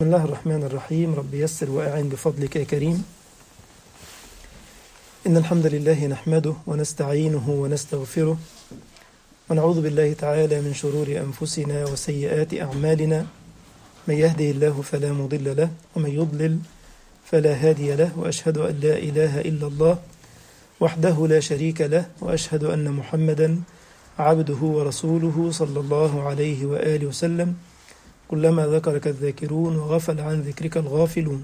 الله الرحمن الرحيم. رب يسر وأعن بفضلك يا كريم. إن الحمد لله نحمده ونستعينه ونستغفره ونعوذ بالله تعالى من شرور أنفسنا وسيئات أعمالنا. من يهده الله فلا مضل له ومن يضلل فلا هادي له، وأشهد أن لا إله إلا الله وحده لا شريك له، وأشهد أن محمدا عبده ورسوله صلى الله عليه وآله وسلم. كلما ذكرك الذاكرون وغفل عن ذكرك الغافلون.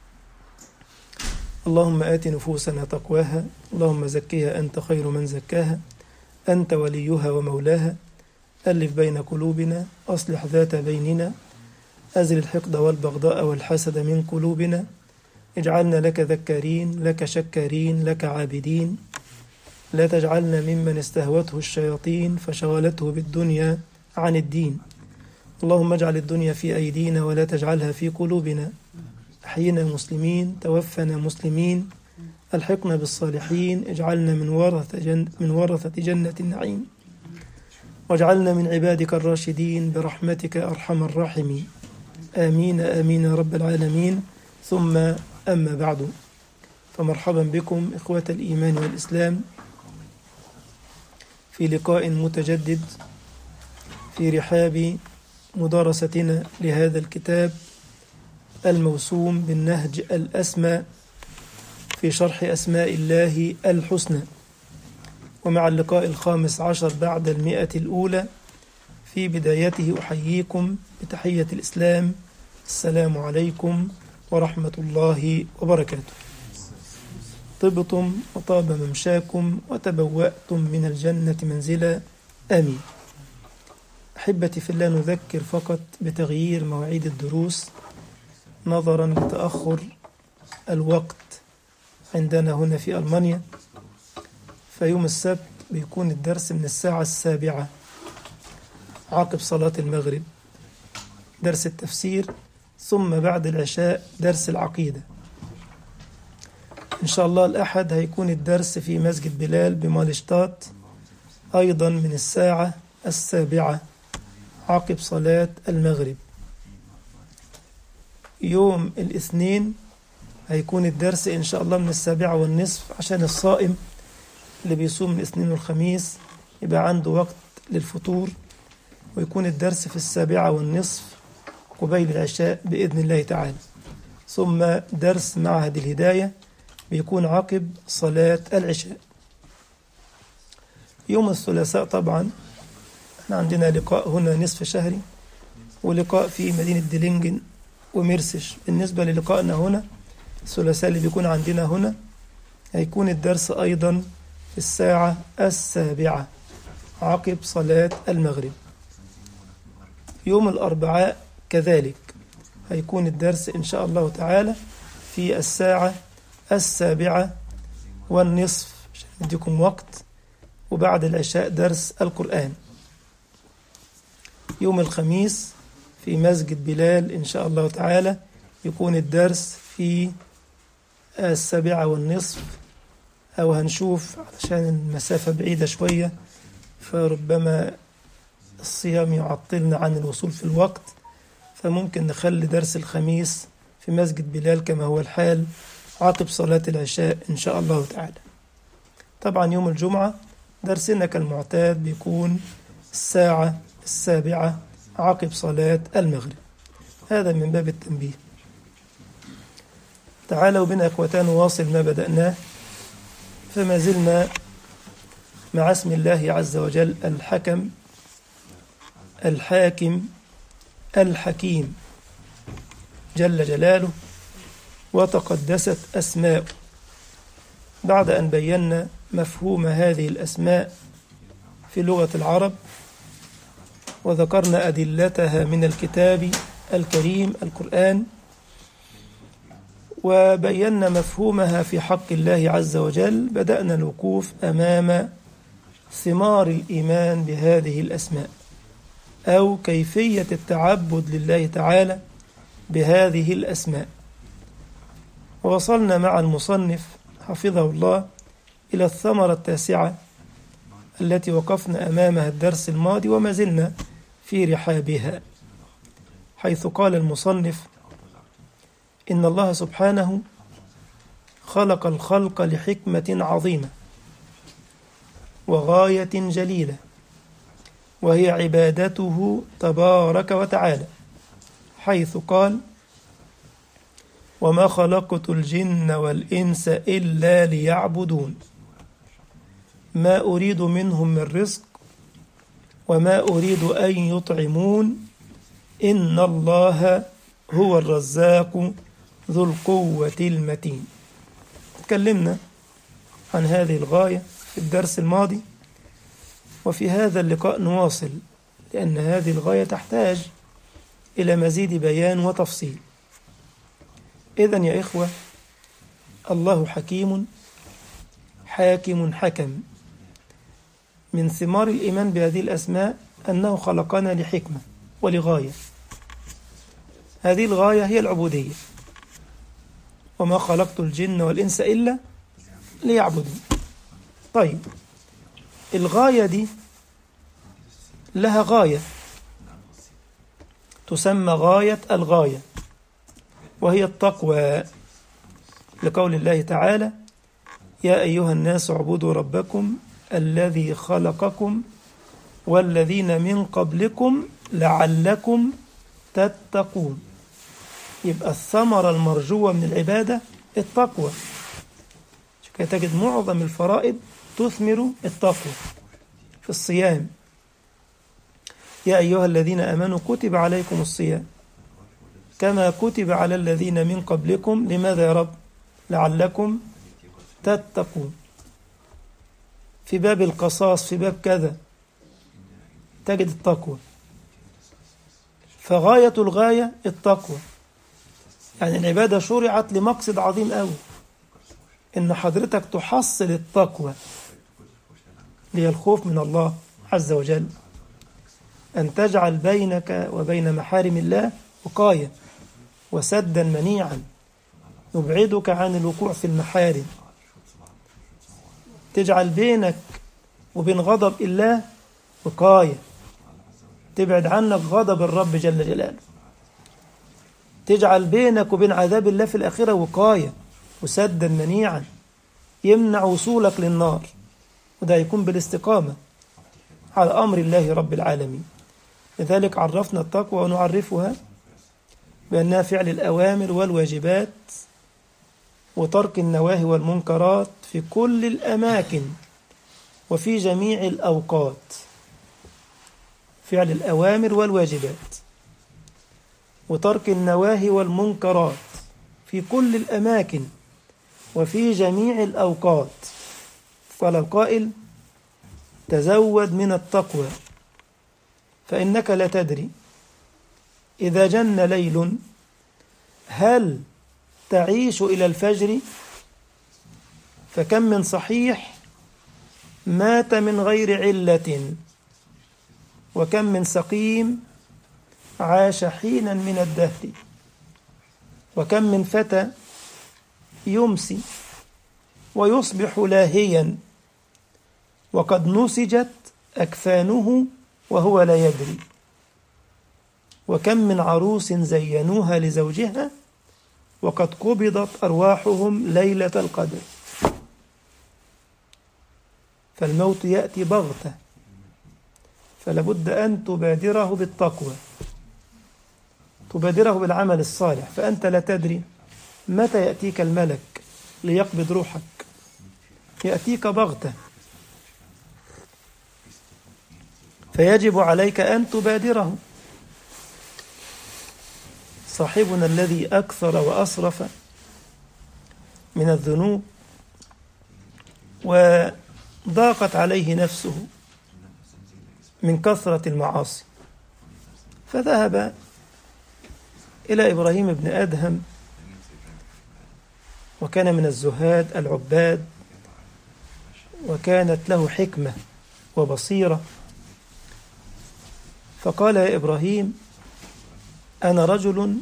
اللهم آت نفوسنا تقواها، اللهم زكها أنت خير من زكاها، أنت وليها ومولاها. ألف بين قلوبنا، أصلح ذات بيننا، أزل الحقد والبغضاء والحسد من قلوبنا. اجعلنا لك ذكارين، لك شكارين، لك عابدين. لا تجعلنا ممن استهوته الشياطين فشغلته بالدنيا عن الدين. اللهم اجعل الدنيا في أيدينا ولا تجعلها في قلوبنا. أحينا مسلمين، توفنا مسلمين، ألحقنا بالصالحين. اجعلنا من ورثة جنة النعيم، واجعلنا من عبادك الراشدين برحمتك أرحم الراحمين. آمين آمين يا رب العالمين. ثم أما بعد، فمرحبا بكم إخوة الإيمان والإسلام في لقاء متجدد في رحاب مدارستنا لهذا الكتاب الموسوم بالنهج الأسمى في شرح أسماء الله الحسنى، ومع اللقاء 15 بعد 100 الأولى. في بدايته أحييكم بتحية الإسلام، السلام عليكم ورحمة الله وبركاته. طبتم وطاب ممشاكم وتبوأتم من الجنة منزلا، آمين. أحبتي في الله، نذكر فقط بتغيير مواعيد الدروس نظرا لتأخر الوقت عندنا هنا في ألمانيا. فيوم السبت بيكون الدرس من الساعة 7 عقب صلاة المغرب درس التفسير، ثم بعد العشاء درس العقيدة. إن شاء الله الأحد هيكون الدرس في مسجد بلال بمالشتات أيضا من الساعة 7 عقب صلاة المغرب. يوم الاثنين هيكون الدرس إن شاء الله من 7:30، عشان الصائم اللي بيصوم من الاثنين والخميس يبقى عنده وقت للفطور، ويكون الدرس في 7:30 قبيل العشاء بإذن الله تعالى. ثم درس معهد الهداية بيكون عقب صلاة العشاء. يوم الثلاثاء طبعا احنا عندنا لقاء هنا نصف شهري، ولقاء في مدينة ديلينجن وميرسش. بالنسبة للقائنا هنا الثلاثاء اللي بيكون عندنا هنا هيكون الدرس أيضا في الساعة 7 عقب صلاة المغرب. يوم الأربعاء كذلك هيكون الدرس إن شاء الله تعالى في الساعة 7:30 عشان نديكم وقت، وبعد العشاء درس القرآن. يوم الخميس في مسجد بلال إن شاء الله تعالى يكون الدرس في 7:30، أو هنشوف علشان المسافة بعيدة شوية، فربما الصيام يعطلنا عن الوصول في الوقت، فممكن نخلي درس الخميس في مسجد بلال كما هو الحال عقب صلاة العشاء إن شاء الله تعالى. طبعا يوم الجمعة درسنا كالمعتاد بيكون الساعة 7 عقب صلاة المغرب. هذا من باب التنبيه. تعالوا بنا إخوتان نواصل ما بدأناه، فما زلنا مع اسم الله عز وجل الحكم الحاكم الحكيم جل جلاله وتقدست أسماؤه. بعد أن بينا مفهوم هذه الأسماء في لغة العرب وذكرنا أدلتها من الكتاب الكريم القرآن، وبينا مفهومها في حق الله عز وجل، بدأنا الوقوف أمام ثمار الإيمان بهذه الأسماء، أو كيفية التعبد لله تعالى بهذه الأسماء. ووصلنا مع المصنف حفظه الله إلى الثمرة التاسعة التي وقفنا أمامها الدرس الماضي، وما زلنا في رحابها، حيث قال المصنف إن الله سبحانه خلق الخلق لحكمة عظيمة وغاية جليلة، وهي عبادته تبارك وتعالى، حيث قال: وما خلقت الجن والإنس إلا ليعبدون ما أريد منهم من رزق وما أريد أن يطعمون إن الله هو الرزاق ذو القوة المتين. تكلمنا عن هذه الغاية في الدرس الماضي، وفي هذا اللقاء نواصل، لأن هذه الغاية تحتاج إلى مزيد بيان وتفصيل. إذن يا إخوة، الله حكيم حاكم حكم. من ثمار الإيمان بهذه الأسماء أنه خلقنا لحكمة ولغاية، هذه الغاية هي العبودية. وما خلقت الجن والإنس إلا ليعبدون. طيب، الغاية دي لها غاية تسمى غاية الغاية، وهي التقوى، لقول الله تعالى: يا أيها الناس اعبدوا ربكم الذي خلقكم والذين من قبلكم لعلكم تتقون. يبقى الثمرة المرجوة من العبادة التقوى، كي تجد معظم الفرائض تثمر التقوى. في الصيام: يا أيها الذين آمنوا كتب عليكم الصيام كما كتب على الذين من قبلكم. لماذا يا رب؟ لعلكم تتقون. في باب القصاص، في باب كذا، تجد التقوى. فغاية الغاية التقوى، يعني العبادة شرعت لمقصد عظيم قوي، إن حضرتك تحصل التقوى، هي الخوف من الله عز وجل، أن تجعل بينك وبين محارم الله وقاية وسدا منيعا يبعدك عن الوقوع في المحارم، تجعل بينك وبين غضب الله وقاية تبعد عنك غضب الرب جل جلاله، تجعل بينك وبين عذاب الله في الآخرة وقاية وسدا منيعا يمنع وصولك للنار، وده يكون بالاستقامة على أمر الله رب العالمين. لذلك عرفنا التقوى ونعرفها بأنها فعل الأوامر والواجبات وترك النواهي والمنكرات في كل الأماكن وفي جميع الأوقات. فعل الأوامر والواجبات وترك النواهي والمنكرات في كل الأماكن وفي جميع الأوقات. قال القائل: تزود من التقوى فإنك لا تدري إذا جن ليل هل تعيش إلى الفجر، فكم من صحيح مات من غير علة، وكم من سقيم عاش حينا من الدهر، وكم من فتى يمسي ويصبح لاهيا وقد نسجت أكفانه وهو لا يدري، وكم من عروس زينوها لزوجها وقد قبضت أرواحهم ليلة القدر. فالموت يأتي بغتة، فلابد أن تبادره بالتقوى، تبادره بالعمل الصالح، فأنت لا تدري متى يأتيك الملك ليقبض روحك، يأتيك بغتة، فيجب عليك أن تبادره. صاحبنا الذي أكثر وأصرف من الذنوب وضاقت عليه نفسه من كثرة المعاصي، فذهب إلى إبراهيم بن أدهم، وكان من الزهاد العباد، وكانت له حكمة وبصيرة، فقال: يا إبراهيم، أنا رجل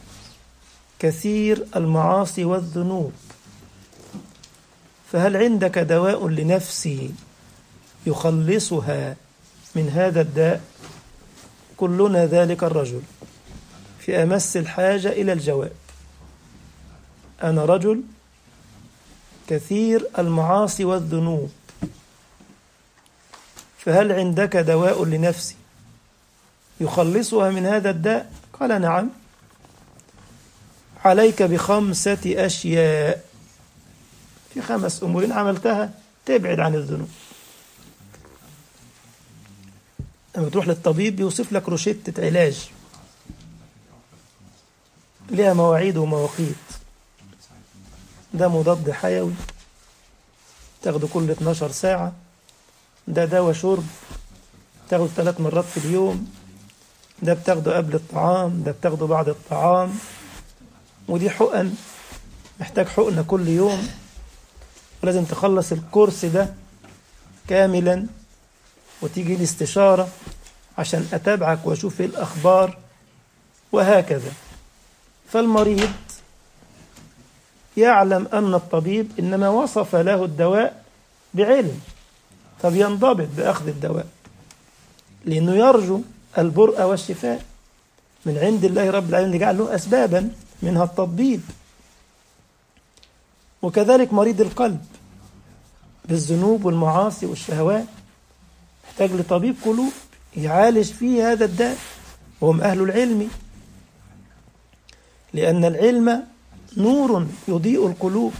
كثير المعاصي والذنوب، فهل عندك دواء لنفسي يخلصها من هذا الداء؟ كلنا ذلك الرجل في أمس الحاجة إلى الجواب. أنا رجل كثير المعاصي والذنوب، فهل عندك دواء لنفسي يخلصها من هذا الداء؟ قال نعم، عليك ب5 أشياء، في 5 أمور إن عملتها تبعد عن الذنوب. لما تروح للطبيب بيوصف لك روشتة علاج لها مواعيد ومواقيت، ده مضاد حيوي تاخده كل 12 ساعة، ده دواء شرب تاخده 3 مرات في اليوم، ده بتاخده قبل الطعام، ده بتاخده بعد الطعام، ودي حقن محتاج حقنة كل يوم، ولازم تخلص الكورس ده كاملا وتيجي الاستشارة عشان أتابعك وأشوف إيه الأخبار، وهكذا. فالمريض يعلم أن الطبيب إنما وصف له الدواء بعلم، فبينضبط بأخذ الدواء لأنه يرجو البرء والشفاء من عند الله رب العالمين اللي جعل له أسبابا منها التطبيب. وكذلك مريض القلب بالذنوب والمعاصي والشهوات محتاج لطبيب قلوب يعالج فيه هذا الداء، وهم أهل العلم، لأن العلم نور يضيء القلوب.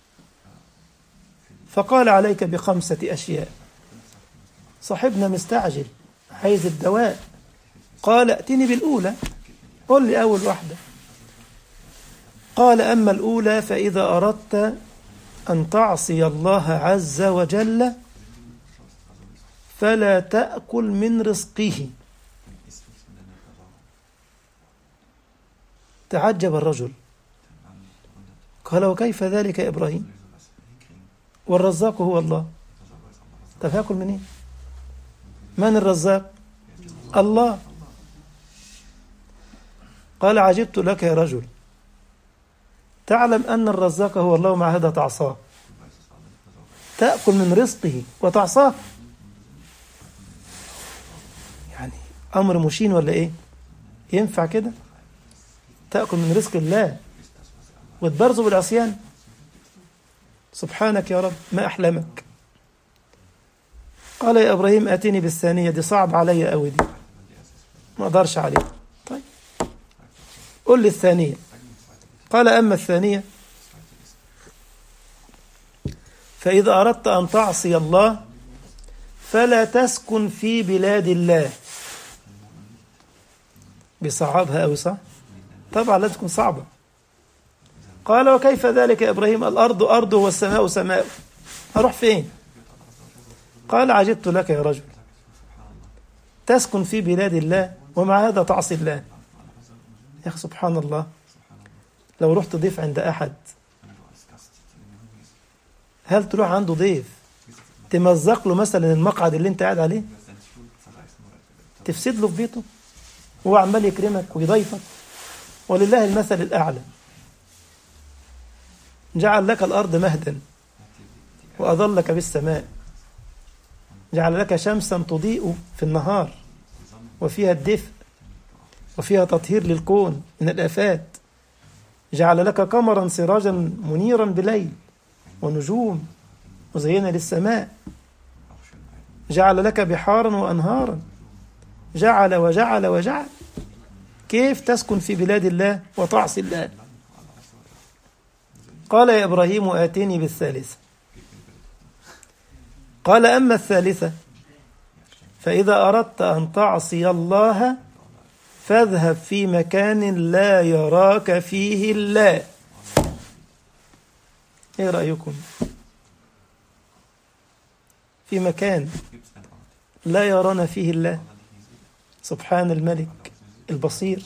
فقال عليك ب5 أشياء. صاحبنا مستعجل عايز الدواء، قال ائتني بالأولى، قل لي أول واحدة. قال أما الأولى فإذا أردت أن تعصي الله عز وجل فلا تأكل من رزقه. تعجب الرجل، قال وكيف ذلك يا إبراهيم؟ والرزاق هو الله. طب هاكل منين؟ من الرزاق؟ الله. قال عجبت لك يا رجل، تعلم أن الرزاق هو الله ومع هذا تعصاه، تأكل من رزقه وتعصاه، يعني أمر مشين ولا إيه؟ ينفع كده؟ تأكل من رزق الله وتبرزه بالعصيان؟ سبحانك يا رب، ما أحلمك. قال يا إبراهيم آتني بالثانية، دي صعب علي أوي، دي ما أقدرش عليه. طيب قل لي الثانية. قال أما الثانية فإذا أردت أن تعصي الله فلا تسكن في بلاد الله. بصعبها أوي صح؟ طبعا لا تكون صعبة. قال وكيف ذلك يا إبراهيم؟ الأرض أرضه والسماء سماء، أروح فين؟ قال عجبت لك يا رجل، تسكن في بلاد الله ومع هذا تعصي الله. يا أخي سبحان الله، لو رحت ضيف عند أحد، هل تروح عنده ضيف تمزق له مثلا المقعد اللي انت قاعد عليه، تفسد له في بيته وهو عمال يكرمك ويضيفك؟ ولله المثل الأعلى، جعل لك الأرض مهدا وأظلك بالسماء، جعل لك شمسا تضيء في النهار وفيها الدفء وفيها تطهير للكون من الآفات، جعل لك قمرا سراجا منيرا بليل ونجوم مزينة للسماء، جعل لك بحارا وأنهارا، جعل وجعل وجعل. كيف تسكن في بلاد الله وتعصي الله؟ قال يا إبراهيم آتني بالثالثة. قال أما الثالثة فإذا أردت أن تعصي الله فاذهب في مكان لا يراك فيه الله. إيه رأيكم؟ في مكان لا يرانا فيه الله، سبحان الملك البصير.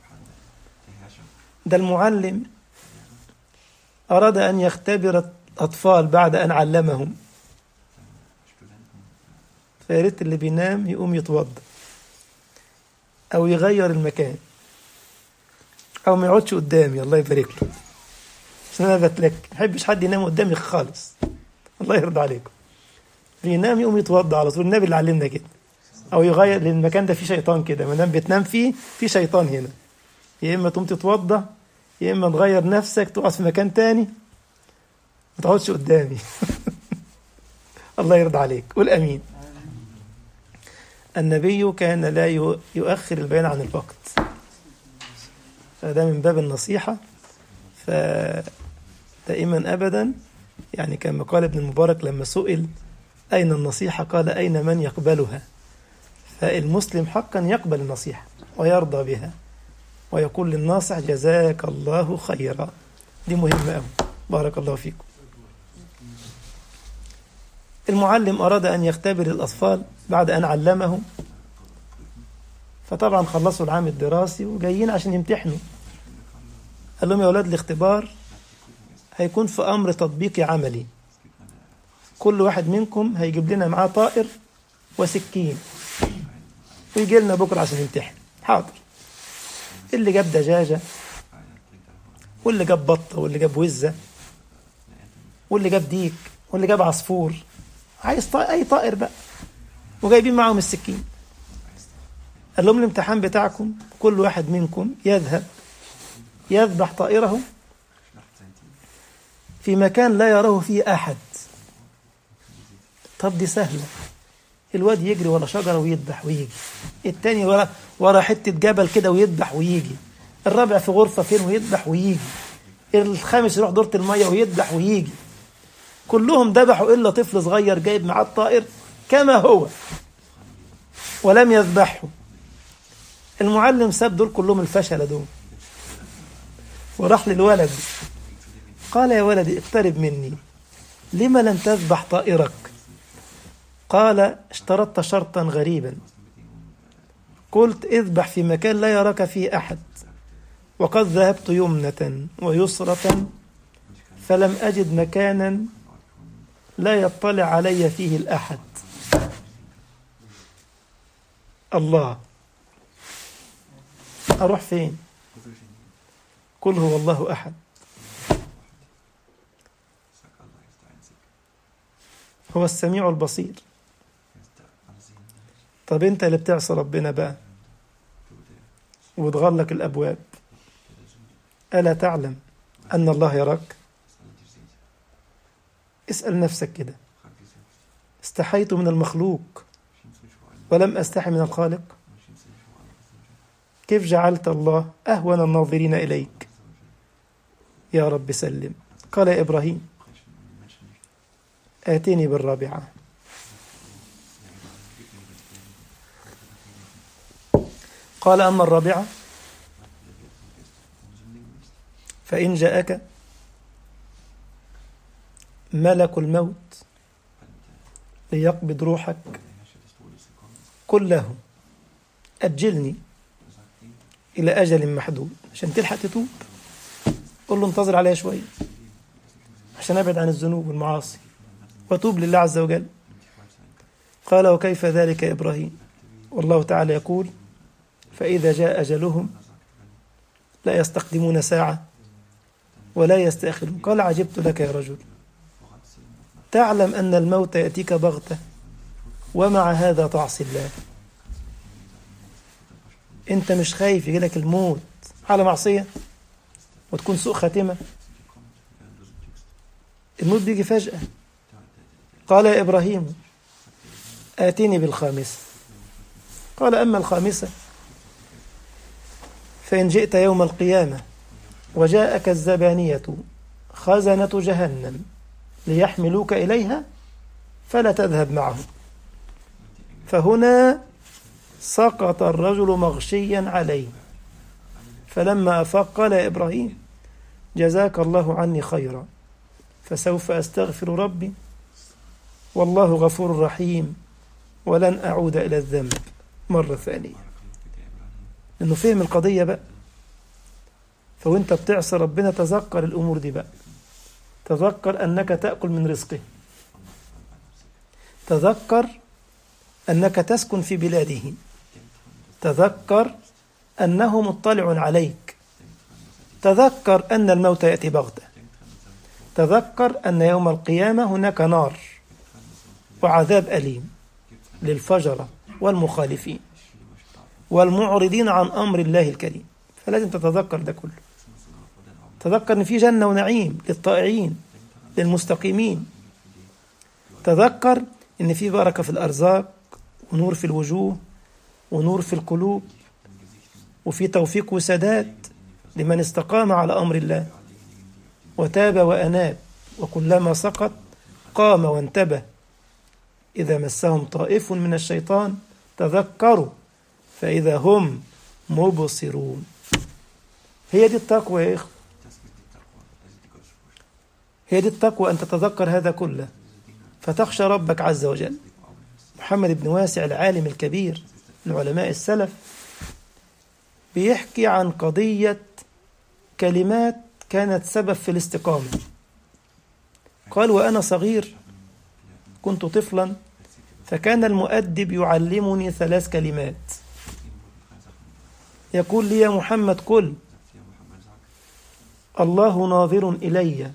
ده المعلم أراد أن يختبر الأطفال بعد أن علمهم، فياريت اللي بينام يقوم يتوضا أو يغير المكان أو ما يقعدش قدامي، الله يبارك له، عشان أنا بتلك ما بحبش حد ينام قدامي خالص، الله يرضى عليكم. بينام يقوم يتوضا على طول، النبي اللي علمنا كده. أو يغير، لأن المكان ده فيه شيطان كده، ما دام بتنام فيه في شيطان هنا، يا إما تقوم تتوضا يا إما تغير نفسك تقعد في مكان تاني ما تقعدش قدامي. الله يرضى عليك، قول أمين. النبي كان لا يؤخر البيان عن الوقت، فده من باب النصيحة. فدائما أبدا يعني كما قال ابن المبارك لما سئل أين النصيحة قال أين من يقبلها. فالمسلم حقا يقبل النصيحة ويرضى بها ويقول للناصح جزاك الله خيرا. دي مهمة أوي. بارك الله فيكم. المعلم أراد أن يختبر الأطفال بعد أن علمهم، فطبعا خلصوا العام الدراسي وجايين عشان يمتحنوا. قال لهم يا أولاد الاختبار هيكون في أمر تطبيقي عملي، كل واحد منكم هيجيب لنا معاه طائر وسكين ويجي لنا بكرة عشان يمتحن. حاضر. اللي جاب دجاجة واللي جاب بطة واللي جاب وزة واللي جاب ديك واللي جاب عصفور، عايز أي طائر بقى، وجايبين معهم السكين. قال لهم الامتحان بتاعكم كل واحد منكم يذهب يذبح طائره في مكان لا يراه فيه أحد. طب دي سهلة، الواد يجري ورا شجرة ويذبح ويجي، التاني ورا حتة جبل كده ويذبح ويجي، الرابع في غرفة فين ويذبح ويجي، الخامس يروح دورة المية ويذبح ويجي. كلهم ذبحوا إلا طفل صغير جايب معاه الطائر كما هو ولم يذبحه. المعلم ساب دول كلهم الفشلة دول وراح للولد قال يا ولدي اقترب مني، لما لم تذبح طائرك؟ قال اشترطت شرطا غريبا، قلت اذبح في مكان لا يراك فيه أحد، وقد ذهبت يمنة ويسرة فلم أجد مكانا لا يطلع علي فيه الأحد. الله، أروح فين؟ قل هو الله أحد. هو السميع البصير. طب انت اللي بتعصى ربنا بقى وتغلق الأبواب، ألا تعلم أن الله يراك؟ اسأل نفسك كده، استحيت من المخلوق ولم أستحي من الخالق؟ كيف جعلت الله أهون الناظرين إليك؟ يا رب سلم. قال يا إبراهيم آتني بالرابعة. قال أما الرابعة فإن جاءك ملك الموت ليقبض روحك قل له أجلني إلى أجل محدود عشان تلحق تتوب. قل له انتظر عليها شوية عشان أبعد عن الذنوب والمعاصي وتوب لله عز وجل. قال وكيف ذلك يا إبراهيم؟ والله تعالى يقول فإذا جاء أجلهم لا يستقدمون ساعة ولا يستأخرون. قال عجبت لك يا رجل، تعلم أن الموت يأتيك بغتة ومع هذا تعصي الله. أنت مش خايف يجيلك الموت على معصية وتكون سوء خاتمة؟ الموت بيجي فجأة. قال يا إبراهيم آتني بالخامسة. قال أما الخامسة فإن جئت يوم القيامة وجاءك الزبانية خزنة جهنم ليحملوك إليها فلا تذهب معهم. فهنا سقط الرجل مغشيا عليه، فلما أفاق قال يا إبراهيم جزاك الله عني خيرا فسوف أستغفر ربي والله غفور رحيم ولن أعود إلى الذنب مرة ثانية. إنه فهم القضية بقى. فوانت بتعصي ربنا تذكر الأمور دي بقى، تذكر أنك تأكل من رزقه، تذكر أنك تسكن في بلاده، تذكر أنه مطلع عليك، تذكر أن الموت يأتي بغتة، تذكر أن يوم القيامة هناك نار وعذاب أليم للفجرة والمخالفين والمعرضين عن أمر الله الكريم. فلازم تتذكر ده كله. تذكر أن في جنة ونعيم للطائعين للمستقيمين. تذكر أن في بركة في الأرزاق ونور في الوجوه ونور في القلوب وفي توفيق وسداد لمن استقام على أمر الله وتاب وأناب، وكلما سقط قام وانتبه. إذا مسهم طائف من الشيطان تذكروا فإذا هم مبصرون. هي دي التقوى يا إخوة، هي دي التقوى، أن تتذكر هذا كله فتخشى ربك عز وجل. محمد بن واسع العالم الكبير من علماء السلف بيحكي عن قضية كلمات كانت سبب في الاستقامة. قال: وأنا صغير كنت طفلا فكان المؤدب يعلمني 3 كلمات، يقول لي: يا محمد قل الله ناظر إلي،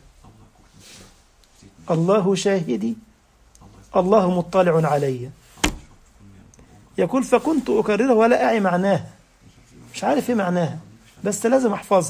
الله شاهدي، الله مطلع علي. يقول: فكنت أكررها ولا أعي معناها، مش عارف إيه معناها بس لازم أحفظها.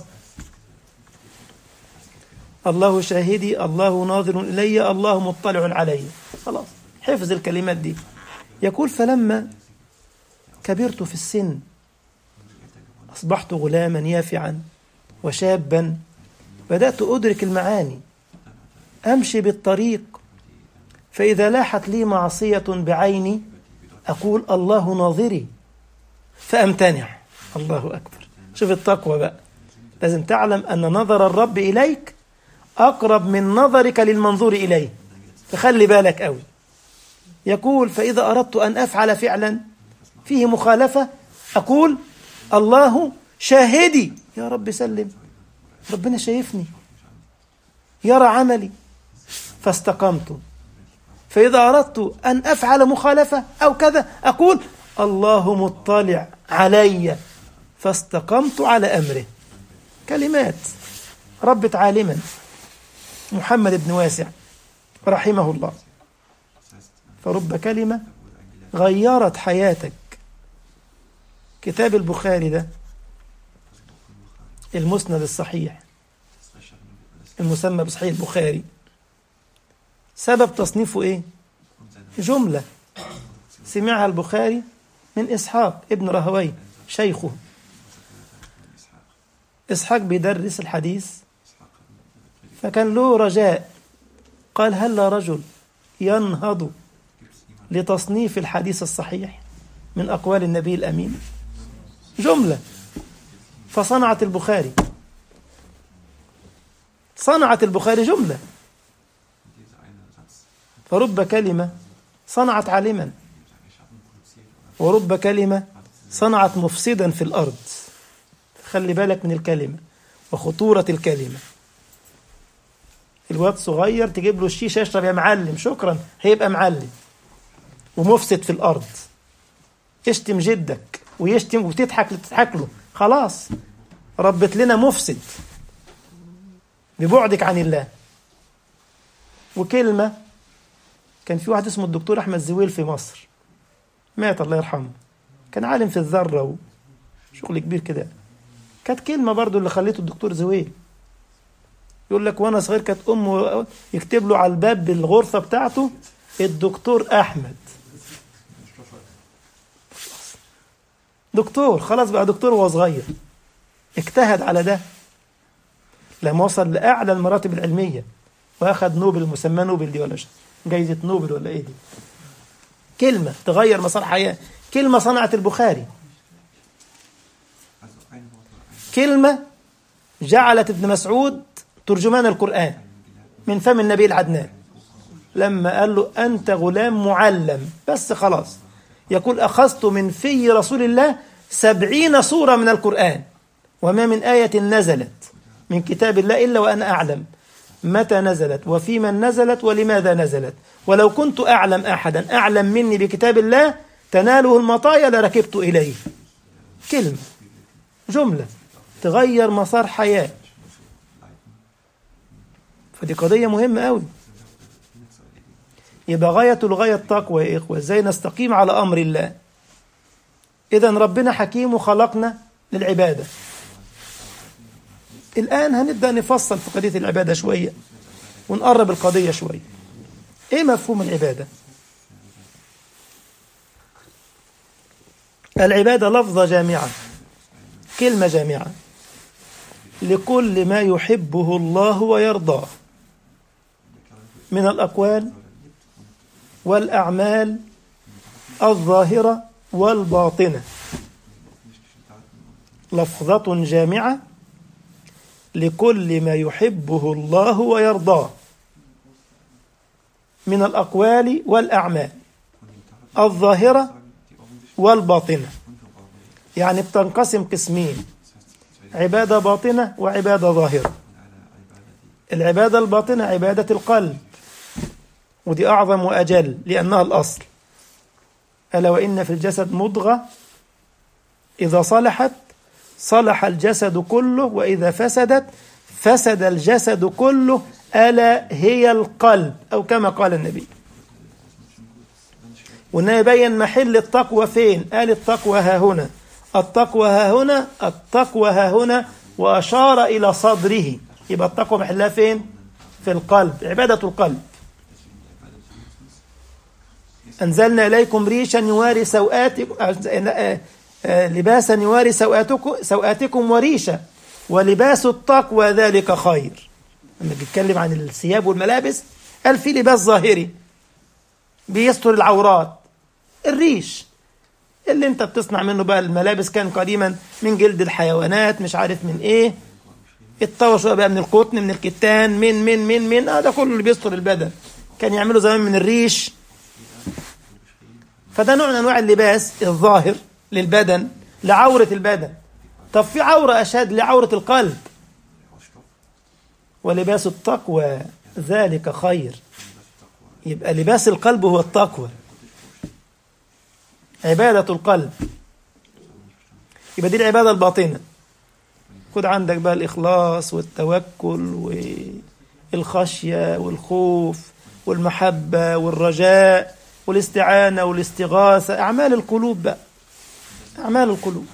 الله شاهدي، الله ناظر إلي، الله مطلع علي، خلاص حفظ الكلمات دي. يقول: فلما كبرت في السن أصبحت غلاما يافعا وشابا بدأت أدرك المعاني، أمشي بالطريق فإذا لاحت لي معصية بعيني أقول الله ناظري فأمتنع. الله أكبر. شوف التقوى بقى، لازم تعلم أن نظر الرب إليك أقرب من نظرك للمنظور إليه، فخلي بالك قوي. يقول: فإذا أردت أن أفعل فعلا فيه مخالفة أقول الله شاهدي، يا رب سلم، ربنا شايفني يرى عملي، فاستقمت. فإذا أردت أن أفعل مخالفة أو كذا أقول الله مطلع علي، فاستقمت على أمره. كلمات ربت عالما محمد بن واسع رحمه الله. فرب كلمة غيرت حياتك. كتاب البخاري ده المسند الصحيح المسمى بصحيح البخاري، سبب تصنيفه إيه؟ جملة سمعها البخاري من إسحاق ابن راهويه شيخه. إسحاق بيدرس الحديث فكان له رجاء، قال: هل لا رجل ينهض لتصنيف الحديث الصحيح من أقوال النبي الأمين؟ جملة. فصنعت البخاري، صنعت البخاري جملة. فرب كلمة صنعت عالما، ورب كلمة صنعت مفسدا في الأرض. خلي بالك من الكلمة وخطورة الكلمة. الواد صغير تجيب له الشيشة يشرب يا معلم، شكرا، هيبقى معلم ومفسد في الأرض. اشتم جدك ويشتم وتضحك له، خلاص ربت لنا مفسد ببعدك عن الله. وكلمة، كان في واحد اسمه الدكتور أحمد زويل في مصر، مات الله يرحمه، كان عالم في الذرة وشغل كبير كده. كانت كلمة برضو اللي خليته الدكتور زويل، يقول لك وانا صغير كانت امه يكتب له على الباب بالغرفة بتاعته الدكتور أحمد. دكتور، خلاص بقى دكتور وهو صغير، اجتهد على ده لما وصل لأعلى المراتب العلمية وأخذ نوبل، مسمى نوبل دي ولا جايزة نوبل ولا إيه دي؟ كلمة تغير مسار حياة. كلمة صنعت البخاري، كلمة جعلت ابن مسعود ترجمان القرآن من فم النبي العدنان لما قال له أنت غلام معلم بس خلاص. يقول: أخذت من في رسول الله 70 سورة من القرآن وما من آية نزلت من كتاب الله إلا وأنا أعلم متى نزلت وفي من نزلت ولماذا نزلت، ولو كنت أعلم أحدا أعلم مني بكتاب الله تناله المطايا لركبت إليه. كلمة، جملة تغير مسار حياة. فدي قضية مهمة قوي. يبقى غاية الغاية التقوى يا إخوة، إزاي نستقيم على أمر الله. إذن ربنا حكيم وخلقنا للعبادة، الآن هنبدأ نفصل في قضية العبادة شوية ونقرب القضية شوية. إيه مفهوم العبادة؟ العبادة لفظة جامعة، كلمة جامعة لكل ما يحبه الله ويرضاه من الأقوال والأعمال الظاهرة والباطنة. لفظة جامعة لكل ما يحبه الله ويرضاه من الأقوال والأعمال الظاهرة والباطنة. يعني بتنقسم قسمين: عبادة باطنة وعبادة ظاهرة. العبادة الباطنة عبادة القلب، ودي أعظم وأجل لأنها الأصل. ألا وإن في الجسد مضغة إذا صلحت صلح الجسد كله، وإذا فسدت فسد الجسد كله، ألا هي القلب، أو كما قال النبي. ونبين محل التقوى فين؟ قال التقوى ها هنا، التقوى ها هنا، التقوى ها هنا، وأشار إلى صدره. يبقى التقوى محلها فين؟ في القلب، عبادة القلب. أنزلنا إليكم ريشا يواري سوآتكم، لباسا يواري سوآتكم وريشا، ولباس التقوى ذلك خير. لما بيتكلم عن الثياب والملابس قال في لباس ظاهري بيستر العورات، الريش اللي انت بتصنع منه بقى الملابس، كان قديما من جلد الحيوانات، مش عارف من ايه، اتطور شويه بقى من القطن، من الكتان، من ده كله اللي بيستر البدن، كان يعملوا زمان من الريش. فده نوع من انواع اللباس الظاهر للبدن، لعورة البدن. طب في عورة أشد، لعورة القلب. ولباس التقوى ذلك خير. يبقى لباس القلب هو التقوى، عبادة القلب. يبقى دي العبادة الباطنة. خد عندك بقى الإخلاص والتوكل والخشية والخوف والمحبة والرجاء والاستعانة والاستغاثة، أعمال القلوب بقى، أعمال القلوب.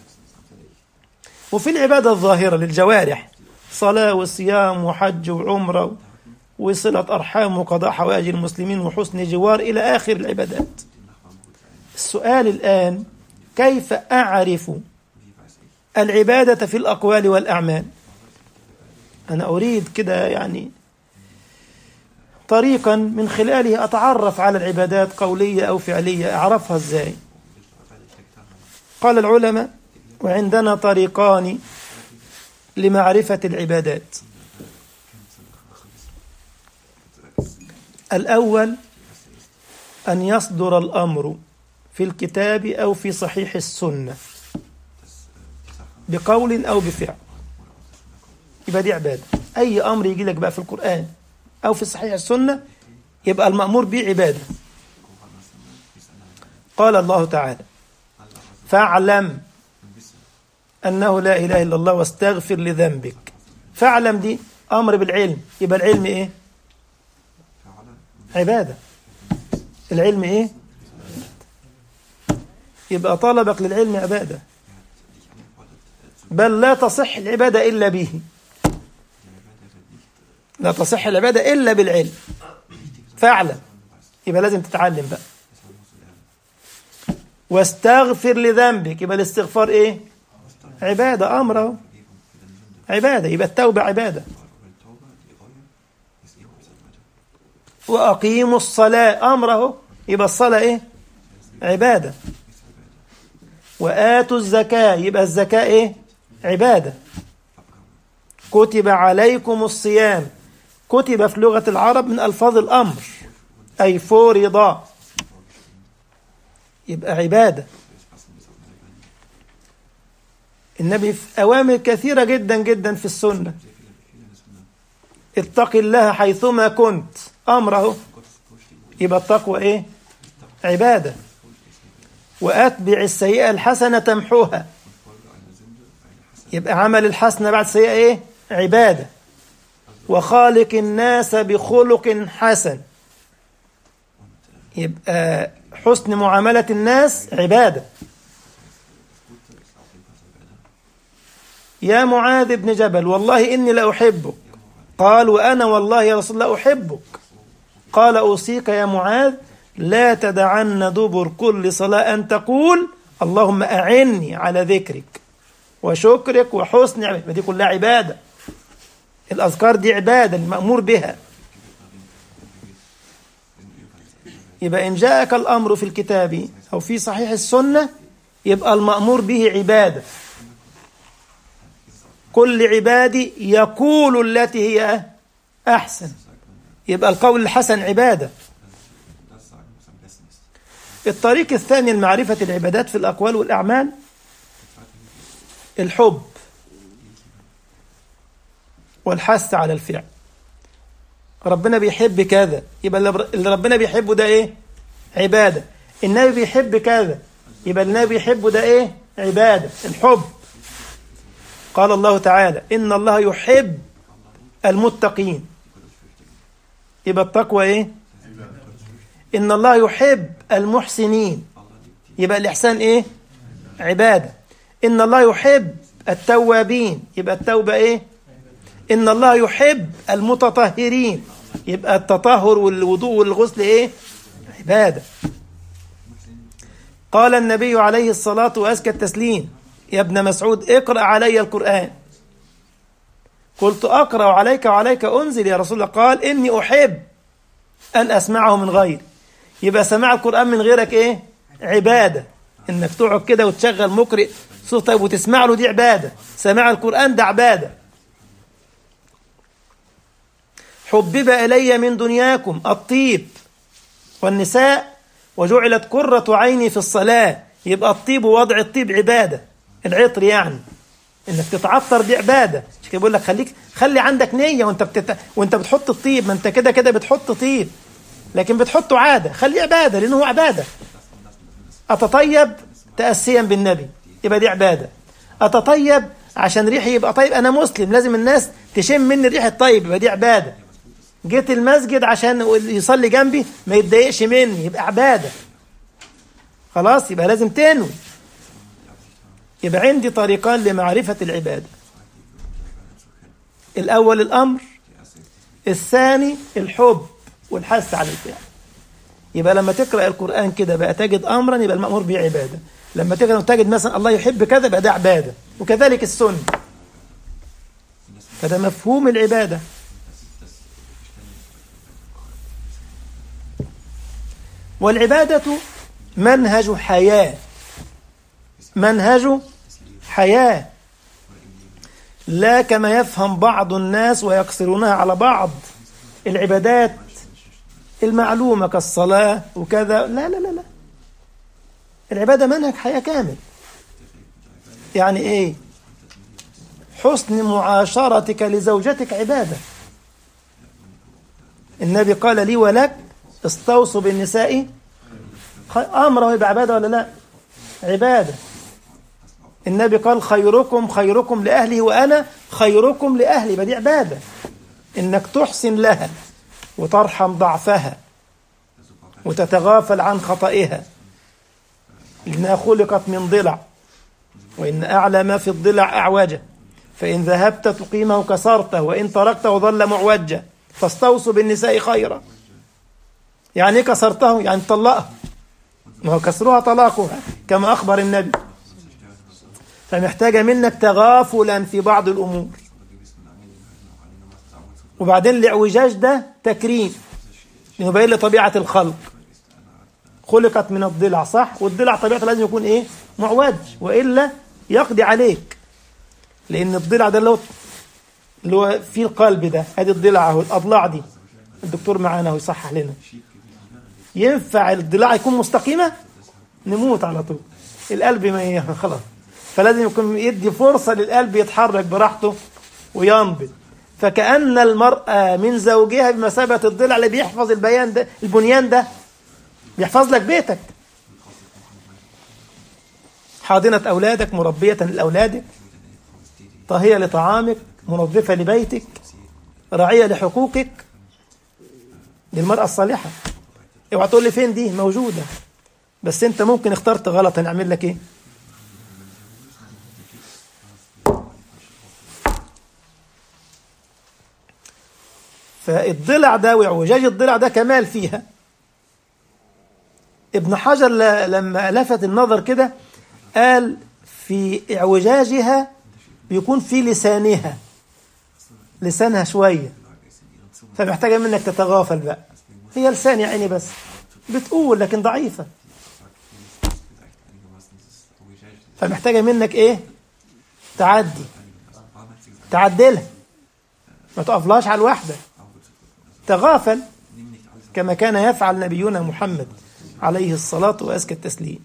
وفي العبادة الظاهرة للجوارح، صلاة وصيام وحج وعمرة وصلة أرحام وقضاء حوائج المسلمين وحسن جوار إلى آخر العبادات. السؤال الآن: كيف أعرف العبادة في الأقوال والأعمال؟ أنا أريد كده يعني طريقا من خلاله أتعرف على العبادات قولية أو فعلية، أعرفها إزاي؟ قال العلماء: وعندنا طريقان لمعرفة العبادات. الأول أن يصدر الأمر في الكتاب أو في صحيح السنة بقول أو بفعل، يبقى دي عبادة. أي أمر يجي لك بقى في القرآن أو في صحيح السنة يبقى المأمور به عبادة. قال الله تعالى: فاعلم أنه لا إله إلا الله واستغفر لذنبك. فاعلم دي أمر بالعلم، يبقى العلم إيه؟ عبادة. العلم إيه؟ يبقى طلبك للعلم عبادة، بل لا تصح العبادة إلا به. لا تصح العبادة إلا بالعلم. فاعلم يبقى لازم تتعلم بقى. واستغفر لذنبك، يبقى الاستغفار إيه؟ عبادة، أمره عبادة، يبقى التوبة عبادة. وأقيموا الصلاة، أمره، يبقى الصلاة إيه؟ عبادة. وآتوا الزكاة، يبقى الزكاة إيه؟ عبادة. كتب عليكم الصيام، كتب في لغة العرب من ألفاظ الأمر، أي فرض، يبقى عبادة. النبي في أوامر كثيرة جدا جدا في السنة: اتق الله حيثما كنت، أمره، يبقى التقوى إيه؟ عبادة. وأتبع السيئة الحسنة تمحوها، يبقى عمل الحسنة بعد سيئة إيه؟ عبادة. وخالق الناس بخلق حسن، يبقى حسن معاملة الناس عبادة. يا معاذ بن جبل والله إني لأحبك. قال وأنا والله يا رسول الله أحبك. قال أوصيك يا معاذ لا تدعن دبر كل صلاة أن تقول اللهم أعني على ذكرك وشكرك وحسن عبادتك. دي كلها عبادة، الأذكار دي عبادة المأمور بها. يبقى إن جاءك الأمر في الكتاب أو في صحيح السنة يبقى المأمور به عبادة. كل عبادي يقول التي هي أحسن، يبقى القول الحسن عبادة. الطريق الثاني لمعرفة العبادات في الأقوال والأعمال الحب والحث على الفعل. ربنا بيحب كذا، يبقى اللي ربنا بيحبه ده إيه؟ عبادة. النبي بيحب كذا، يبقى النبي بيحبه ده إيه؟ عبادة. الحب. قال الله تعالى إن الله يحب المتقين، يبقى التقوى إيه؟ إن الله يحب المحسنين، يبقى الإحسان إيه؟ عبادة. إن الله يحب التوابين، يبقى التوبة إيه؟ إن الله يحب المتطهرين، يبقى التطهر والوضوء والغسل إيه؟ عبادة. قال النبي عليه الصلاة وأزكى التسليم يا ابن مسعود اقرأ علي القرآن. قلت أقرأ عليك وعليك أنزل يا رسول الله. قال إني أحب أن أسمعه من غير. يبقى سماع القرآن من غيرك إيه؟ عبادة. إنك تقعد كده وتشغل مقرئ صوتك وتسمع له، دي عبادة. سماع القرآن ده عبادة. حبب إلي من دنياكم الطيب والنساء وجعلت قرة عيني في الصلاة، يبقى الطيب ووضع الطيب عبادة. العطر يعني انك تتعطر دي عبادة. مش كده بيقول لك خلي عندك نية وانت بتحط الطيب، ما انت كده بتحط طيب لكن بتحطه عادة، خليه عبادة لأنه هو عبادة. أتطيب تأسيا بالنبي يبقى دي عبادة. أتطيب عشان ريحي يبقى طيب، أنا مسلم لازم الناس تشم مني ريحة طيب، يبقى دي عبادة. جيت المسجد عشان يصلي جنبي ما يتضايقش مني، يبقى عبادة. خلاص يبقى لازم تنوي. يبقى عندي طريقان لمعرفة العبادة: الأول الأمر، الثاني الحب والحث على الفعل. يبقى لما تقرأ القرآن كده بقى تجد أمرا يبقى المأمور به عبادة. لما تجد مثلا الله يحب كذا بقى ده عبادة. وكذلك السنة، فده مفهوم العبادة. والعبادة منهج حياة، منهج حياة، لا كما يفهم بعض الناس ويقصرونها على بعض العبادات المعلومة كالصلاة وكذا. لا لا لا لا، العبادة منهج حياة كامل. يعني ايه؟ حسن معاشرتك لزوجتك عبادة. النبي قال لي ولك استوصوا بالنساء أمره، يبقى عبادة ولا لا؟ عبادة. النبي قال خيركم خيركم لأهله وأنا خيركم لأهلي، يبقى دي عبادة. إنك تحسن لها وترحم ضعفها وتتغافل عن خطئها. إنها خلقت من ضلع وإن أعلى ما في الضلع أعوجه، فإن ذهبت تقيمه كسرته وإن تركته ظل معوجه، فاستوصوا بالنساء خيرا. يعني إيه كسرته؟ يعني طلقها، ما هو كسرها طلاقها كما أخبر النبي. فمحتاجة منك تغافلا في بعض الأمور. وبعدين الاعوجاج ده تكريم، يبين لي طبيعة الخلق. خلقت من الضلع صح، والضلع طبيعته لازم يكون إيه؟ معوج، وإلا يقضي عليك. لأن الضلع ده اللي هو فيه القلب ده، هذه الضلع اهو، الأضلاع دي. الدكتور معانا هو يصحح لنا. ينفع الضلع يكون مستقيمة؟ نموت على طول. القلب ما خلاص، فلازم يكون يدي فرصة للقلب يتحرك براحته وينبض. فكأن المرأة من زوجها بمثابة الضلع اللي بيحفظ البنيان ده، بيحفظ لك بيتك. حاضنة أولادك، مربية لأولادك، طاهية لطعامك، منظفة لبيتك، راعية لحقوقك. دي المرأة الصالحة. اوعى تقول لي فين دي؟ موجودة، بس انت ممكن اخترت غلط. هنعمل لك ايه؟ فالضلع ده واعوجاج الضلع ده كمال فيها. ابن حجر لما لفت النظر كده قال في اعوجاجها بيكون في لسانها شوية، فمحتاجة منك تتغافل بقى. هي لسان يا عيني بس بتقول لكن ضعيفة، فمحتاجة منك ايه؟ تعدلها، ما تقفلاش على الواحدة، تغافل كما كان يفعل نبينا محمد عليه الصلاة وأزكى التسليم.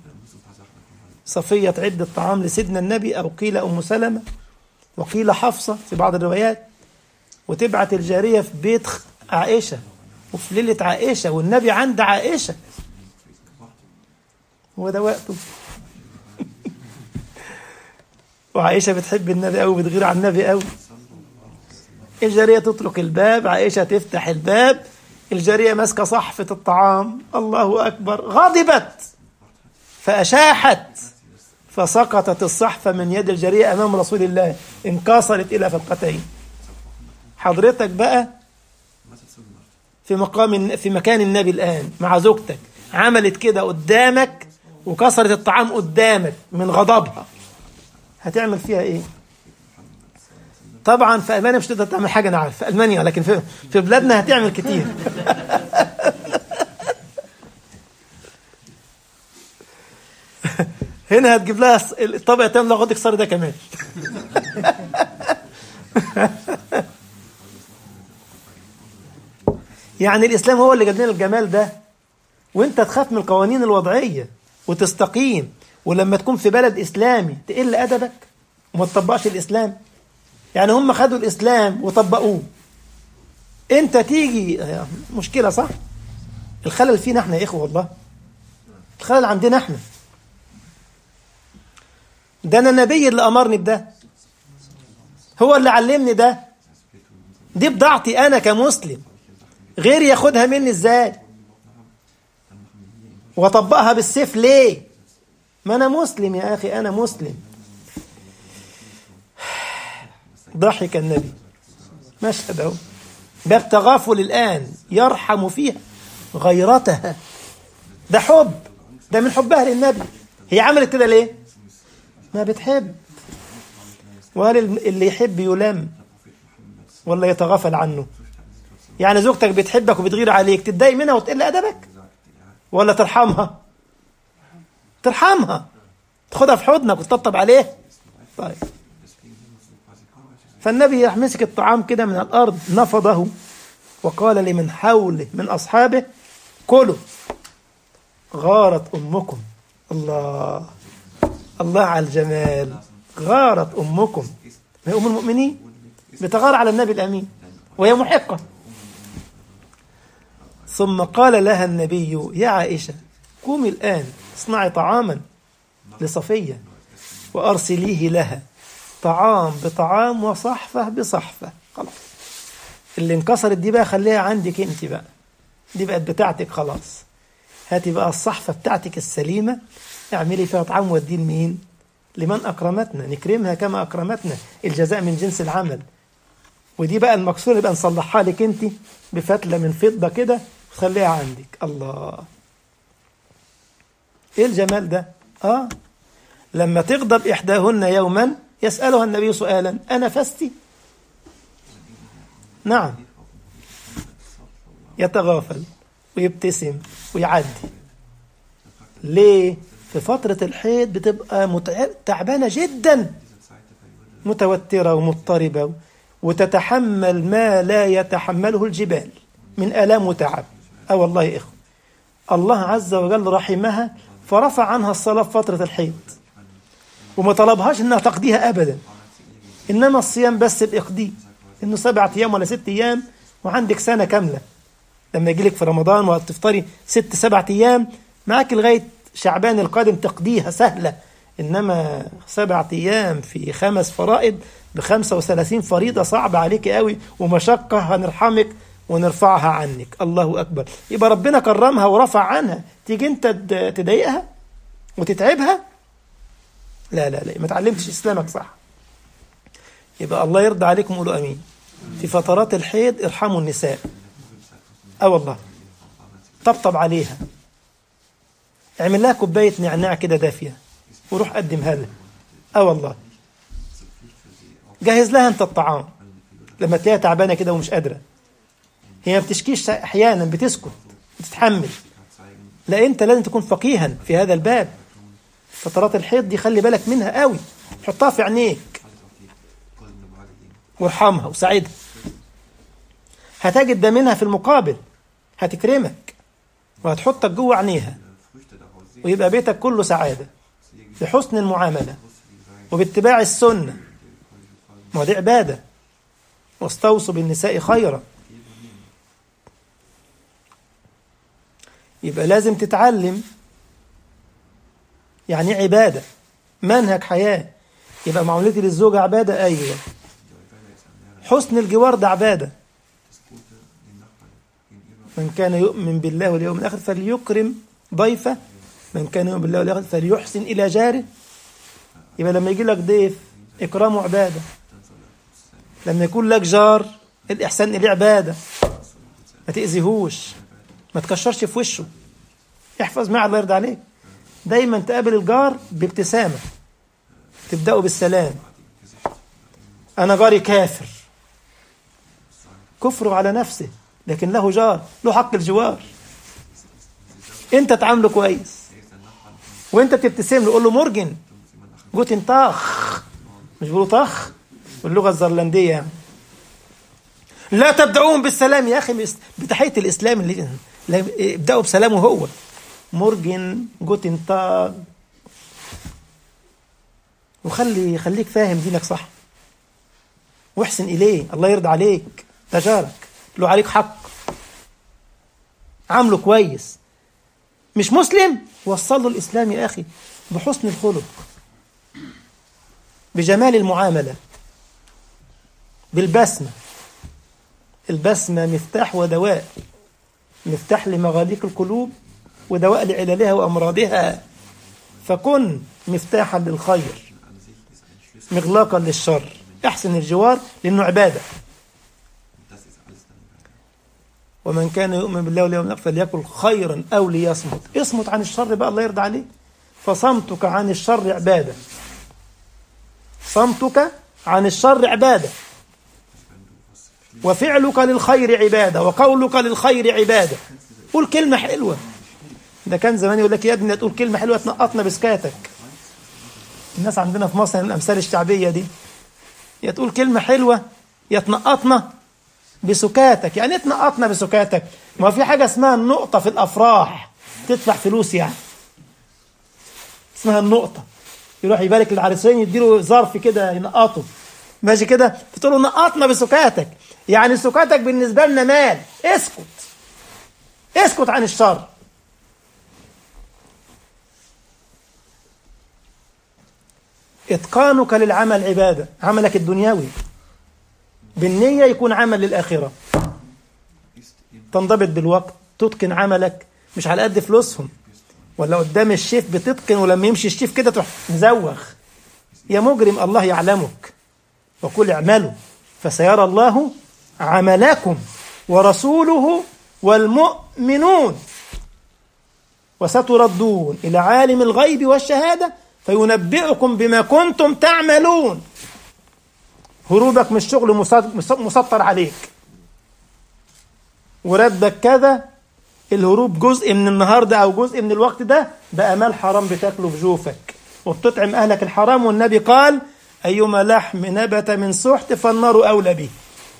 صفية تعد الطعام لسيدنا النبي، أو قيل أم سلمة وقيل حفصة في بعض الروايات، وتبعت الجارية في بيت عائشة وفي ليلة عائشة والنبي عند عائشة، هو ده وقته. وعائشة بتحب النبي أوي، بتغير عن النبي أوي. الجارية تطرق الباب، عائشة تفتح الباب، الجارية ماسكة صحفة الطعام، الله أكبر، غضبت فأشاحت فسقطت الصحفة من يد الجارية أمام رسول الله، انكسرت إلى فلقتين. حضرتك بقى في مكان النبي الآن مع زوجتك، عملت كده قدامك وكسرت الطعام قدامك من غضبها، هتعمل فيها إيه؟ طبعا في ألمانيا مش تقدر تعمل حاجة، أنا عارف في ألمانيا، لكن في بلادنا هتعمل كتير. هنا هتجيب لها الطبق التاني، لا غد اكسر ده كمان. يعني الإسلام هو اللي جاب لنا الجمال ده، وانت تخاف من القوانين الوضعية وتستقيم، ولما تكون في بلد إسلامي تقل أدبك وما تطبقش الإسلام. يعني هم خدوا الإسلام وطبقوه، انت تيجي مشكلة، صح؟ الخلل فينا احنا يا إخوة، والله الخلل عندنا احنا. ده أنا النبي اللي أمرني بده، هو اللي علمني ده، دي بضاعتي أنا كمسلم، غيري ياخدها مني إزاي وأطبقها بالسيف ليه؟ ما أنا مسلم يا أخي، أنا مسلم. ضحك النبي، مشهد اهو، باب تغافل الآن يرحم فيها غيرتها، ده حب، ده من حبها للنبي. هي عملت كده ليه؟ ما بتحب. وهل اللي يحب يلام ولا يتغافل عنه؟ يعني زوجتك بتحبك وبتغير عليك، تتضايق منها وتقل أدبك ولا ترحمها؟ ترحمها، تاخدها في حضنك وتطبطب عليه. طيب، فالنبي مسك الطعام كده من الأرض، نفضه وقال لمن حوله من أصحابه كلوا، غارت أمكم. الله الله على الجمال، غارت أمكم، هي أم المؤمنين بتغار على النبي الأمين وهي محقة. ثم قال لها النبي يا عائشة قومي الآن اصنعي طعاما لصفية وأرسليه لها، طعام بطعام وصحفة بصحفة. خلاص، اللي انكسرت دي بقى خليها عندك انت بقى، دي بقت بتاعتك خلاص. هاتي بقى الصحفة بتاعتك السليمة، اعملي فيها طعام وديه لمين؟ لمن أكرمتنا، نكرمها كما أكرمتنا، الجزاء من جنس العمل. ودي بقى المكسورة يبقى نصلحها لك انت بفتلة من فضة كده وخليها عندك. الله، ايه الجمال ده؟ لما تغضب إحداهن يوما يسألها النبي سؤالا أنفستي؟ نعم، يتغافل ويبتسم ويعدي. ليه؟ في فترة الحيض بتبقى تعبانة جدا، متوترة ومضطربة، وتتحمل ما لا يتحمله الجبال من آلام وتعب. والله يا إخوة، الله عز وجل رحمها فرفع عنها الصلاة في فترة الحيض، وما طلبهاش إنها تقضيها أبدا، إنما الصيام بس بإقضيه، إنه 7 أيام ولا 6 أيام وعندك سنة كاملة. لما يجيلك في رمضان وتفطري 6-7 أيام معك لغاية شعبان القادم تقضيها سهلة، إنما 7 أيام في 5 فرائض ب35 فريضة صعبة عليك قوي ومشقة، هنرحمك ونرفعها عنك. الله أكبر، يبقى ربنا كرمها ورفع عنها، تيجي أنت تضايقها وتتعبها؟ لا لا لا، ما تعلمتش إسلامك صح. يبقى الله يرضى عليكم، قولوا أمين. في فترات الحيض ارحموا النساء. والله طبطب عليها، اعمل لها كوباية نعناع كده دافية وروح قدمها لها. والله جهز لها انت الطعام لما تلاقيها تعبانة كده ومش قادرة. هي ما بتشكيش أحيانا، بتسكت بتتحمل. لا، انت لازم تكون فقيها في هذا الباب. فترات الحيض دي خلي بالك منها قوي، حطها في عينيك وارحمها وساعدها. هتجد ده منها في المقابل، هتكرمك وهتحطك جوه عينيها، ويبقى بيتك كله سعادة بحسن المعاملة وباتباع السنة. ما دي عبادة. واستوصوا بالنساء خيرا. يبقى لازم تتعلم يعني عبادة، منهج حياة. يبقى معاملتي للزوجة عبادة، أيوة. حسن الجوار ده عبادة. من كان يؤمن بالله واليوم الآخر فليكرم ضيفه، من كان يؤمن بالله واليوم الآخر فليحسن إلى جاره. يبقى لما يجي لك ضيف إكرامه عبادة. لما يكون لك جار الإحسان إليه عبادة. ما تأذيهوش، ما تكشرش في وشه، احفظ معه الله يرضى عليك. دايما تقابل الجار بابتسامة، تبدأوا بالسلام. أنا جاري كافر، كفره على نفسه، لكن له جار، له حق الجوار. انت تعامله كويس وانت بتبتسم له، قول له مورجن جوتن طاخ، مش بيقولوا طاخ باللغة الزرلندية يعني. لا تبدأوهم بالسلام يا أخي، بتحية الإسلام اللي ابدأوا بسلامه هو. مورجن جوتن طاغ. خليك فاهم دينك صح، واحسن إليه، الله يرضى عليك، ده جارك له عليك حق، عامله كويس. مش مسلم، وصل له الإسلام يا أخي بحسن الخلق، بجمال المعاملة، بالبسمة. البسمة مفتاح ودواء، مفتاح لمغاليق القلوب ودواء لعلالها وأمراضها. فكن مفتاحا للخير، مغلاقا للشر. احسن الجوار لأنه عبادة. ومن كان يؤمن بالله واليوم الآخر فليقل خيرا أو ليصمت. اصمت عن الشر بقى، الله يرضى عليك. فصمتك عن الشر عبادة. صمتك عن الشر عبادة، وفعلك للخير عبادة، وقولك للخير عبادة. قول كلمة حلوة. ده كان زمان يقول لك يا ابني تقول كلمة حلوة تنقطنا بسكاتك. الناس عندنا في مصر الأمثال الشعبية دي، يا تقول كلمة حلوة يا تنقطنا بسكاتك. يعني تنقطنا بسكاتك؟ ما في حاجة اسمها النقطة في الأفراح، تدفع فلوس يعني، اسمها النقطة. يروح يبارك للعريسين يديله ظرف كده ينقطه، ماشي كده، تقول له نقطنا بسكاتك. يعني سكاتك بالنسبة لنا مال. اسكت، اسكت عن الشر. إتقانك للعمل عبادة. عملك الدنيوي بالنية يكون عمل للآخرة، تنضبط بالوقت، تتقن عملك، مش على قد فلوسهم. ولا قدام الشيف بتتقن، ولما يمشي الشيف كده تروح مزوغ. يا مجرم، الله يعلمك. وقل اعملوا فسيرى الله عملكم ورسوله والمؤمنون وستردون إلى عالم الغيب والشهادة فينبئكم بما كنتم تعملون. هروبك من الشغل مسطر عليك، وراتبك كذا، الهروب جزء من النهاردة أو جزء من الوقت ده بقى مال حرام بتاكله في جوفك، وبتطعم أهلك الحرام. والنبي قال أيما لحم نبت من سحت فالنار أولى به.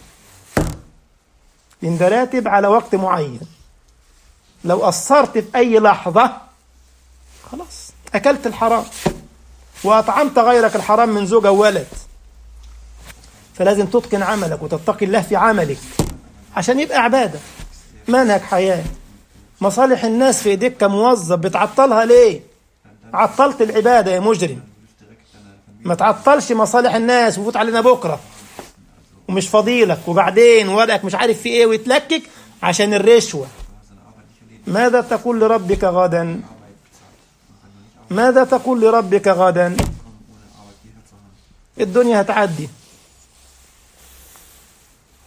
إن ده راتب على وقت معين، لو قصرت في أي لحظة خلاص أكلت الحرام وأطعمت غيرك الحرام من زوجة وولد. فلازم تتقن عملك وتتقي الله في عملك عشان يبقى عبادة، منهج حياة. مصالح الناس في ايديك كموظف بتعطلها ليه؟ عطلت العبادة يا مجرم. ما تعطلش مصالح الناس وفوت علينا بكرة ومش فضيلك، وبعدين ورقك مش عارف في ايه ويتلكك عشان الرشوة. ماذا تقول لربك غدا؟ ماذا تقول لربك غدا؟ الدنيا هتعدي.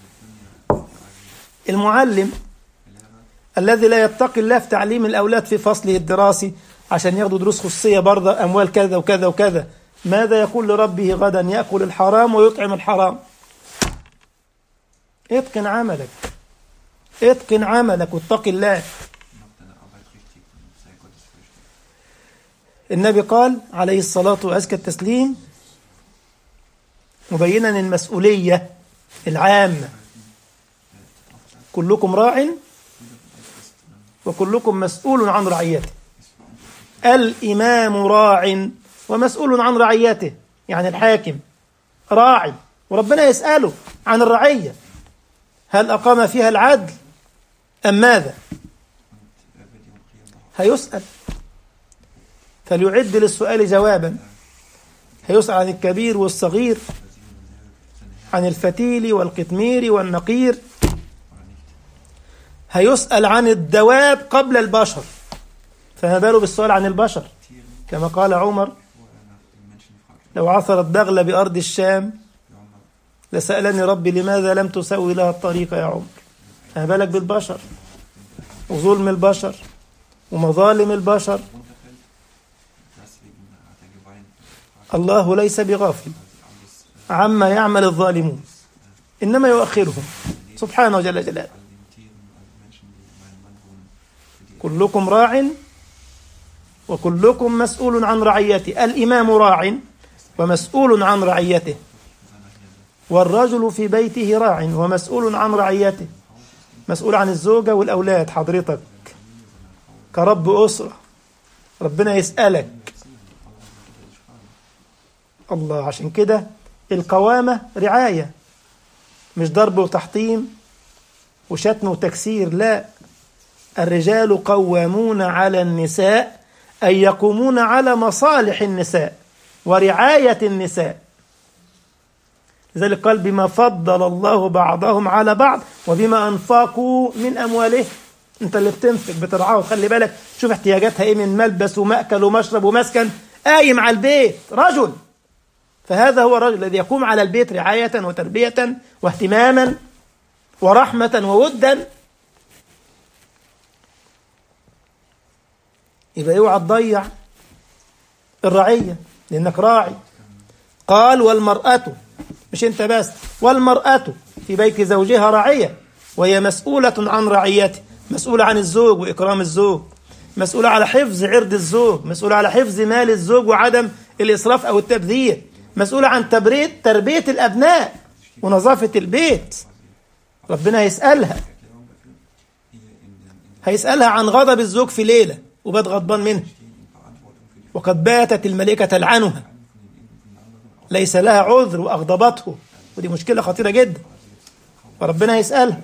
المعلم الذي لا يتقي الله في تعليم الأولاد في فصله الدراسي عشان ياخدوا دروس خصوصية برضه أموال كذا وكذا وكذا، ماذا يقول لربه غدا؟ يأكل الحرام ويطعم الحرام. اتقن عملك، اتقن عملك واتق الله. النبي قال عليه الصلاة وأزكى التسليم مبينا المسؤولية العامة: كلكم راع وكلكم مسؤول عن رعيته. الإمام راع ومسؤول عن رعيته، يعني الحاكم راعي وربنا يسأله عن الرعية، هل أقام فيها العدل أم ماذا؟ هيسأل، فليعد للسؤال جوابا. هيسأل عن الكبير والصغير، عن الفتيل والقطمير والنقير. هيسأل عن الدواب قبل البشر، فما باله بالسؤال عن البشر؟ كما قال عمر: لو عثر الدغل بأرض الشام لسألني ربي لماذا لم تسوي لها الطريق يا عمر. فما بالك بالبشر وظلم البشر ومظالم البشر. الله ليس بغافل عما يعمل الظالمون، إنما يؤخرهم سبحانه جل جلاله. كلكم راع وكلكم مسؤول عن رعيته. الإمام راع ومسؤول عن رعيته، والرجل في بيته راع ومسؤول عن رعيته. مسؤول عن الزوجة والأولاد، حضرتك كرب أسرة ربنا يسألك. الله، عشان كده القوامة رعاية، مش ضرب وتحطيم وشتم وتكسير، لا. الرجال قوامون على النساء، أي يقومون على مصالح النساء ورعاية النساء. لذلك قال: بما فضل الله بعضهم على بعض وبما أنفقوا من أموالهم. أنت اللي بتنفق بترعاه، وخلي بالك شوف احتياجاتها إيه من ملبس ومأكل ومشرب ومسكن، قايم على البيت رجل. فهذا هو الرجل الذي يقوم على البيت رعاية وتربية واهتماما ورحمة وودا. يبقى اوعى تضيع الرعية لأنك راعي. قال: والمرأة، مش انت بس، والمرأة في بيت زوجها راعية وهي مسؤولة عن رعيته. مسؤولة عن الزوج وإكرام الزوج، مسؤولة على حفظ عرض الزوج، مسؤولة على حفظ مال الزوج وعدم الإسراف أو التبذير، مسؤولة عن تربية الأبناء ونظافة البيت. ربنا هيسألها عن غضب الزوج في ليلة وبات غضبان منه وقد باتت الملائكة تلعنها، ليس لها عذر وأغضبته، ودي مشكلة خطيرة جدا، فربنا يسألها.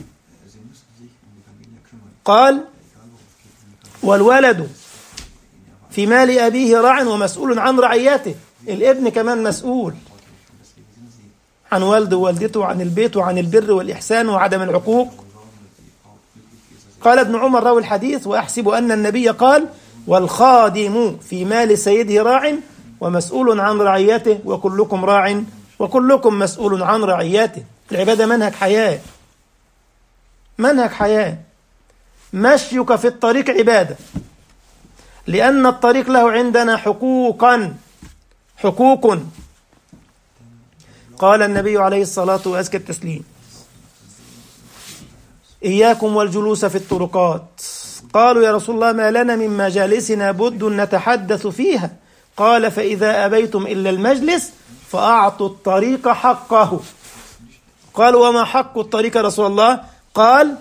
قال: والولد في مال أبيه راع ومسؤول عن رعيته. الابن كمان مسؤول عن والده ووالدته وعن البيت وعن البر والإحسان وعدم العقوق. قال ابن عمر راوي الحديث: وأحسب أن النبي قال: والخادم في مال سيده راع ومسؤول عن رعيته وكلكم راع وكلكم مسؤول عن رعيته. العبادة منهج حياة، منهج حياة. مشيك في الطريق عبادة، لأن الطريق له عندنا حقوق. قال النبي عليه الصلاة وأزكى التسليم: إياكم والجلوس في الطرقات. قالوا: يا رسول الله ما لنا من مجالسنا بد نتحدث فيها. قال: فإذا أبيتم إلا المجلس فأعطوا الطريق حقه. قالوا: وما حق الطريق يا رسول الله؟ قال: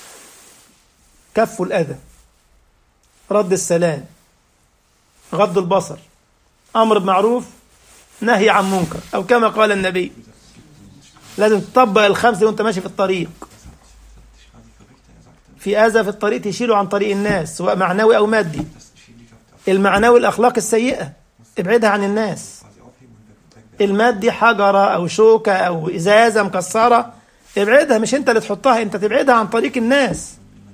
كف الأذى، رد السلام، غض البصر، أمر بمعروف، نهي عن منكر، أو كما قال النبي. لازم تطبق الخمسة وانت ماشي في الطريق. في أذى في الطريق تشيله عن طريق الناس، سواء معنوي أو مادي. المعنوي الأخلاق السيئة ابعدها عن الناس. المادي حجرة أو شوكة أو إزازة مكسرة ابعدها، مش أنت اللي تحطها، أنت تبعدها عن طريق الناس.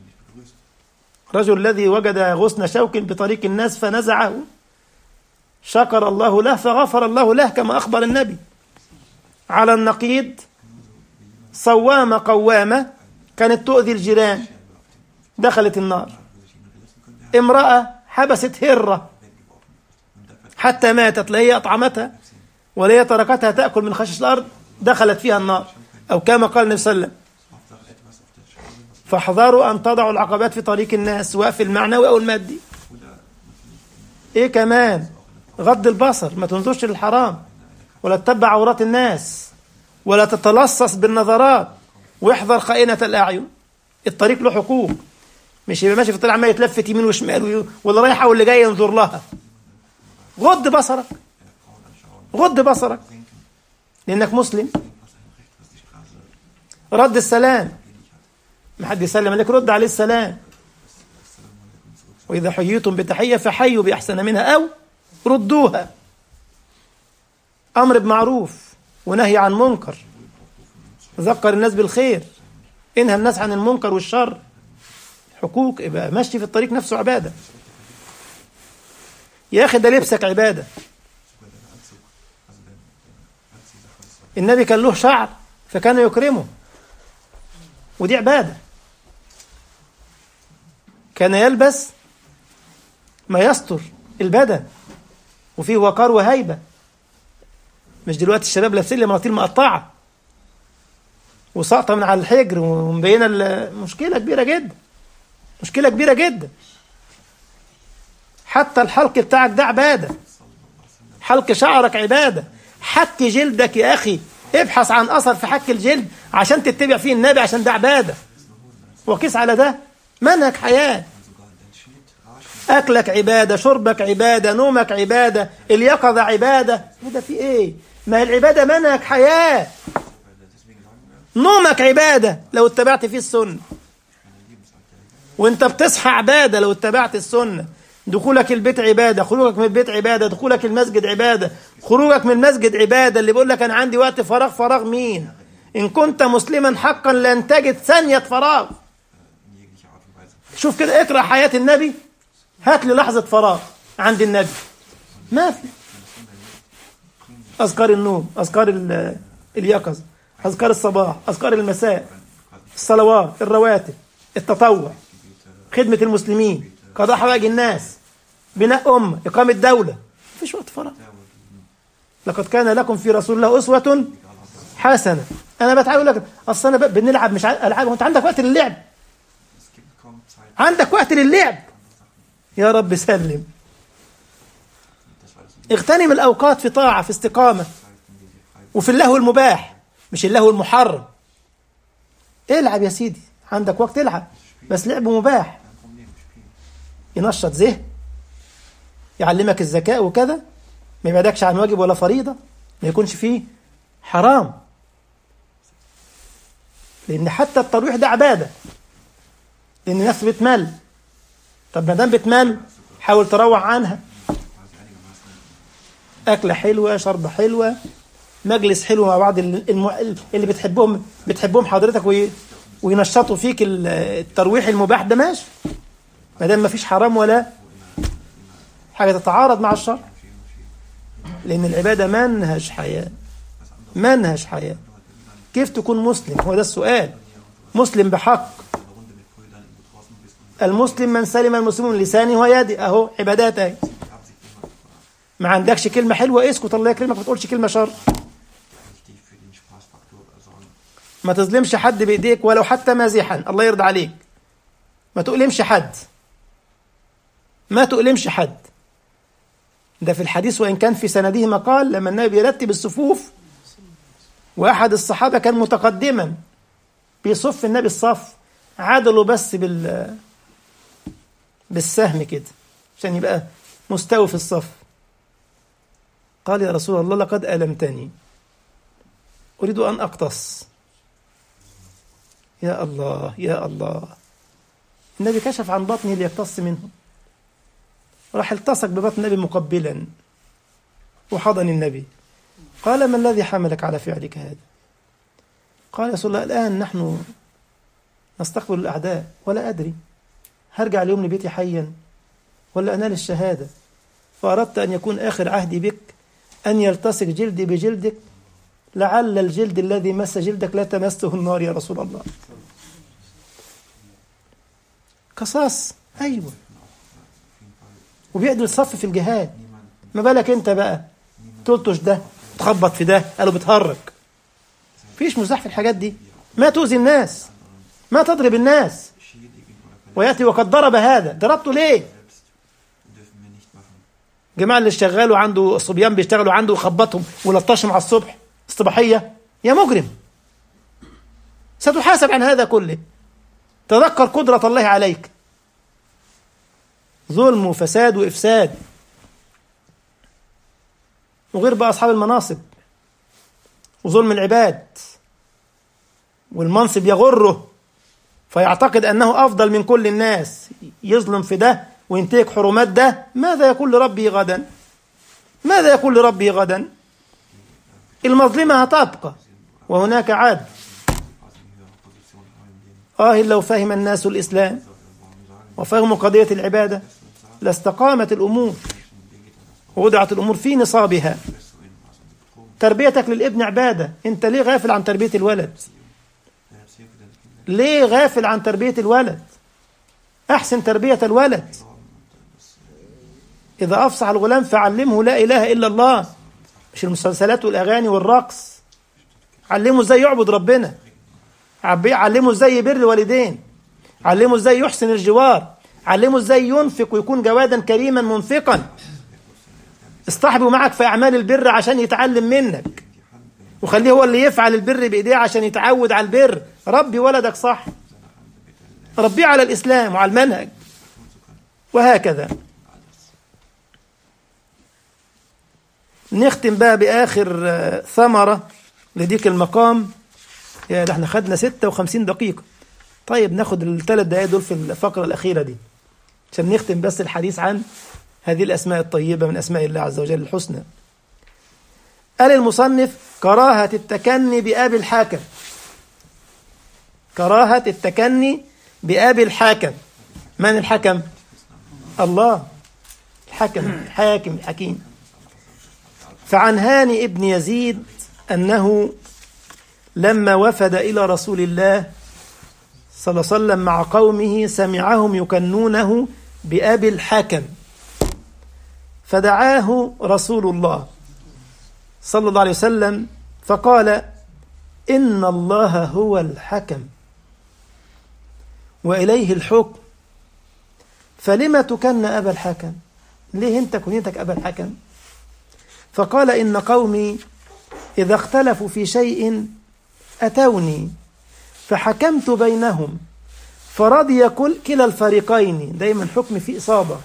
رجل الذي وجد غصن شوك بطريق الناس فنزعه، شكر الله له فغفر الله له كما أخبر النبي. على النقيض صوامة قوامة كانت تؤذي الجيران دخلت النار. امرأة حبست هرة حتى ماتت، لا هي أطعمتها ولا هي تركتها تأكل من خشاش الأرض، دخلت فيها النار، أو كما قال النبي صلى الله عليه وسلم: فاحذروا أن تضعوا العقبات في طريق الناس، سواء في المعنوي أو المادي. إيه كمان؟ غض البصر، ما تنظرش للحرام، ولا تتبع عورات الناس، ولا تتلصص بالنظرات، واحذر خائنة الأعين. الطريق له حقوق، مش يبقى ماشي في الطريق عمال يتلفت يمين وشمال واللي رايحة واللي جاي ينظر لها. غض بصرك، غض بصرك لأنك مسلم. رد السلام، ما حد يسلم عليك رد عليه السلام. وإذا حييتم بتحية فحيوا بأحسن منها أو ردوها. أمر بمعروف ونهي عن منكر، ذكر الناس بالخير، انهى الناس عن المنكر والشر. حقوق، يبقى ماشي في الطريق نفسه عبادة. يا أخي ده لبسك عبادة. النبي كان له شعر فكان يكرمه، ودي عبادة. كان يلبس ما يستر البدن وفيه وقار وهيبة. مش دلوقتي الشباب لابسين لي مناطيل مقطعة وساقطة من على الحجر ومبينة. مشكلة كبيرة جدا، مشكلة كبيرة جدا. حتى الحلق بتاعك ده عبادة، حلق شعرك عبادة. حك جلدك يا أخي، ابحث عن أثر في حك الجلد عشان تتبع فيه النبي، عشان ده عبادة. وقيس على ده منهج حياة. أكلك عبادة، شربك عبادة، نومك عبادة، اليقظة عبادة. هذا في إيه؟ ما هي العبادة منهج حياة. نومك عبادة لو اتبعت فيه السنة، وانت بتصحى عبادة لو اتبعت السنة. دخولك البيت عبادة، خروجك من البيت عبادة، دخولك المسجد عبادة، خروجك من المسجد عبادة. اللي بيقول لك أنا عندي وقت فراغ، فراغ مين؟ إن كنت مسلما حقا لن تجد ثانية فراغ. شوف كده، اقرأ حياة النبي، هات لي لحظة فراغ عند النبي، ما في. أذكار النوم، أذكار اليقظة، أذكار الصباح، أذكار المساء، الصلوات، الرواتب، التطوع، خدمة المسلمين، قضاء حوائج الناس، بناء أمة، إقامة دولة. مفيش وقت فراغ. لقد كان لكم في رسول الله أسوة حسنة. أنا بتعاول لك، أصل أنا بنلعب مش ألعاب، وأنت عندك وقت للعب، عندك وقت للعب. يا رب سلم. اغتنم الأوقات في طاعة، في استقامة، وفي اللهو المباح مش اللهو المحرم. العب يا سيدي، عندك وقت العب، بس لعب مباح ينشط ذهن، يعلمك الذكاء وكذا، ما يبعدكش عن واجب ولا فريضة، ما يكونش فيه حرام. لأن حتى الترويح ده عبادة، لأن الناس بتمل. طب ما دام بتمل حاول تروح عنها. أكلة حلوة، شربة حلوة، مجلس حلو مع بعض اللي بتحبهم حضرتك وينشطوا فيك الترويح المباح ده، ماشي، ما دام ما فيش حرام ولا حاجة تتعارض مع الشرع. لأن العبادة منهج حياة، منهج حياة. كيف تكون مسلم؟ هو ده السؤال. مسلم بحق. المسلم من سلم المسلمون من لسانه ويده. أهو عبادات أهي. ما عندكش كلمة حلوة اسكت، الله يكرمك، ما تقولش كلمة شر. ما تظلمش حد بإيديك ولو حتى مازحا، الله يرضى عليك. ما تؤلمش حد، ما تؤلمش حد. ده في الحديث، وإن كان في سنده مقال، لما النبي بيرتب الصفوف وأحد الصحابة كان متقدما بيصف النبي الصف، عدلوا بس بالسهم كده عشان يبقى مستوي في الصف. قال: يا رسول الله لقد ألمتني، أريد أن أقتص. يا الله يا الله، النبي كشف عن بطنه ليقتص منه، راح التصق ببطن النبي مقبلا وحضن النبي. قال: ما الذي حملك على فعلك هذا؟ قال: يا رسول الله الآن نحن نستقبل الأعداء ولا أدري هرجع اليوم لبيتي حيا ولا أنال الشهادة، فأردت أن يكون آخر عهدي بك أن يلتصق جلدي بجلدك لعل الجلد الذي مس جلدك لا تمسه النار يا رسول الله. قصاص، أيوة، وبيقدر الصف في الجهاد، ما بالك انت بقى تلطش ده تخبط في ده، قالوا بتهرج. فيش مزاح في الحاجات دي، ما تؤذي الناس، ما تضرب الناس. ويأتي وقد ضرب هذا، ضربته ليه؟ جماعة اللي اشتغلوا عنده الصبيان بيشتغلوا عنده وخبطهم ولطشهم على الصبح الصباحية، يا مجرم ستحاسب عن هذا كله. تذكر قدرة الله عليك. ظلم وفساد وإفساد. وغير بقى أصحاب المناصب وظلم العباد، والمنصب يغره فيعتقد أنه أفضل من كل الناس، يظلم في ده وينتهك حرمات ده. ماذا يقول لربه غدا؟ ماذا يقول لربه غدا؟ المظلمة هتبقى وهناك عدل. لو فهم الناس الإسلام وفهموا قضية العبادة لاستقامت الأمور ووضعت الأمور في نصابها. تربيتك للابن عبادة، أنت ليه غافل عن تربية الولد؟ ليه غافل عن تربية الولد؟ أحسن تربية الولد. إذا أفصح الغلام فعلمه لا إله إلا الله، مش المسلسلات والأغاني والرقص. علمه إزاي يعبد ربنا، علمه إزاي يبر الوالدين، علمه إزاي يحسن الجوار، علمه إزاي ينفق ويكون جوادا كريما منفقا. اصطحبه معك في أعمال البر عشان يتعلم منك، وخليه هو اللي يفعل البر بإيديه عشان يتعود على البر. ربي ولدك صح، ربيه على الإسلام وعلى المنهج، وهكذا. نختم بقى بآخر ثمرة لديك المقام. يا ده احنا خدنا 56 دقيقة. طيب ناخد الثلاث دقائق دول في الفقرة الأخيرة دي عشان نختم بس الحديث عن هذه الأسماء الطيبة من أسماء الله عز وجل الحسنى. قال المصنف: كراهة التكني بأبي الحاكم. كراهة التكني بأبي الحاكم. من الحكم؟ الله. الحكم، الحاكم، الحكيم. فعن هاني ابن يزيد أنه لما وفد إلى رسول الله صلى الله عليه وسلم مع قومه سمعهم يكنونه بأبي الحكم، فدعاه رسول الله صلى الله عليه وسلم فقال: إن الله هو الحكم وإليه الحكم، فلما تكن أبا الحكم؟ ليه أنت كنيتك أبا الحكم؟ فقال: إن قومي إذا اختلفوا في شيء أتوني فحكمت بينهم فرضي كلا الفريقين. دايما حكم فيه إصابة.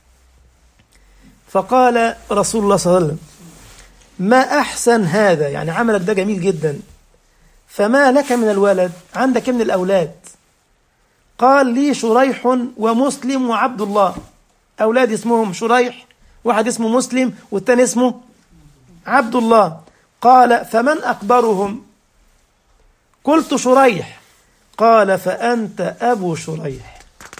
فقال رسول الله صلى الله عليه وسلم: ما أحسن هذا، يعني عملك ده جميل جدا، فما لك من الولد؟ عندك من الأولاد؟ قال: لي شريح ومسلم وعبد الله. أولاد اسمهم شريح، واحد اسمه مسلم والتاني اسمه عبد الله. قال: فمن أكبرهم؟ قلت: شريح. قال: فأنت أبو شريح،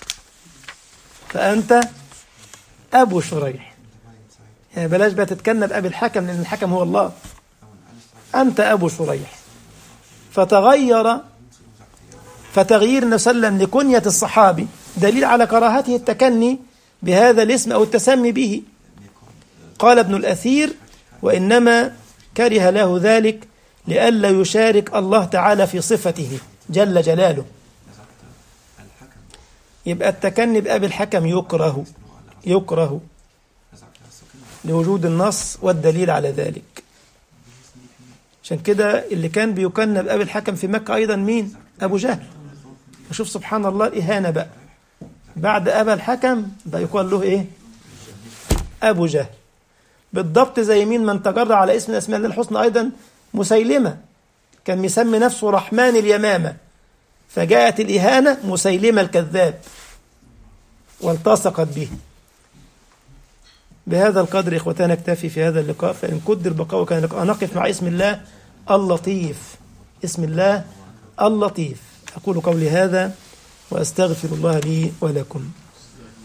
فأنت أبو شريح. يعني بلاش بقى تتكنى بأبي الحكم، لأن الحكم هو الله. أنت أبو شريح. فتغيير النبي صلى الله عليه وسلم لكنية الصحابي دليل على كراهته التكني بهذا الاسم أو التسمي به. قال ابن الأثير: وإنما كره له ذلك لئلا يشارك الله تعالى في صفته جل جلاله. يبقى التكني بأبي الحكم يكره لوجود النص والدليل على ذلك. عشان كده اللي كان بيكنى بأبي الحكم في مكة أيضا مين؟ أبو جهل. وشوف سبحان الله الإهانة بقى، بعد أبا الحكم ده يقال له إيه؟ أبو جهل. بالضبط زي مين؟ من تجرع على اسم الأسماء الله الحسنى أيضا مسيلمة، كان مسمي نفسه رحمن اليمامة، فجاءت الإهانة مسيلمة الكذاب والتصقت به. بهذا القدر إخوتنا نكتفي في هذا اللقاء، فإن قدر بقاء كان لقاء نقف مع اسم الله اللطيف. اسم الله اللطيف. أقول قولي هذا وأستغفر الله لي ولكم.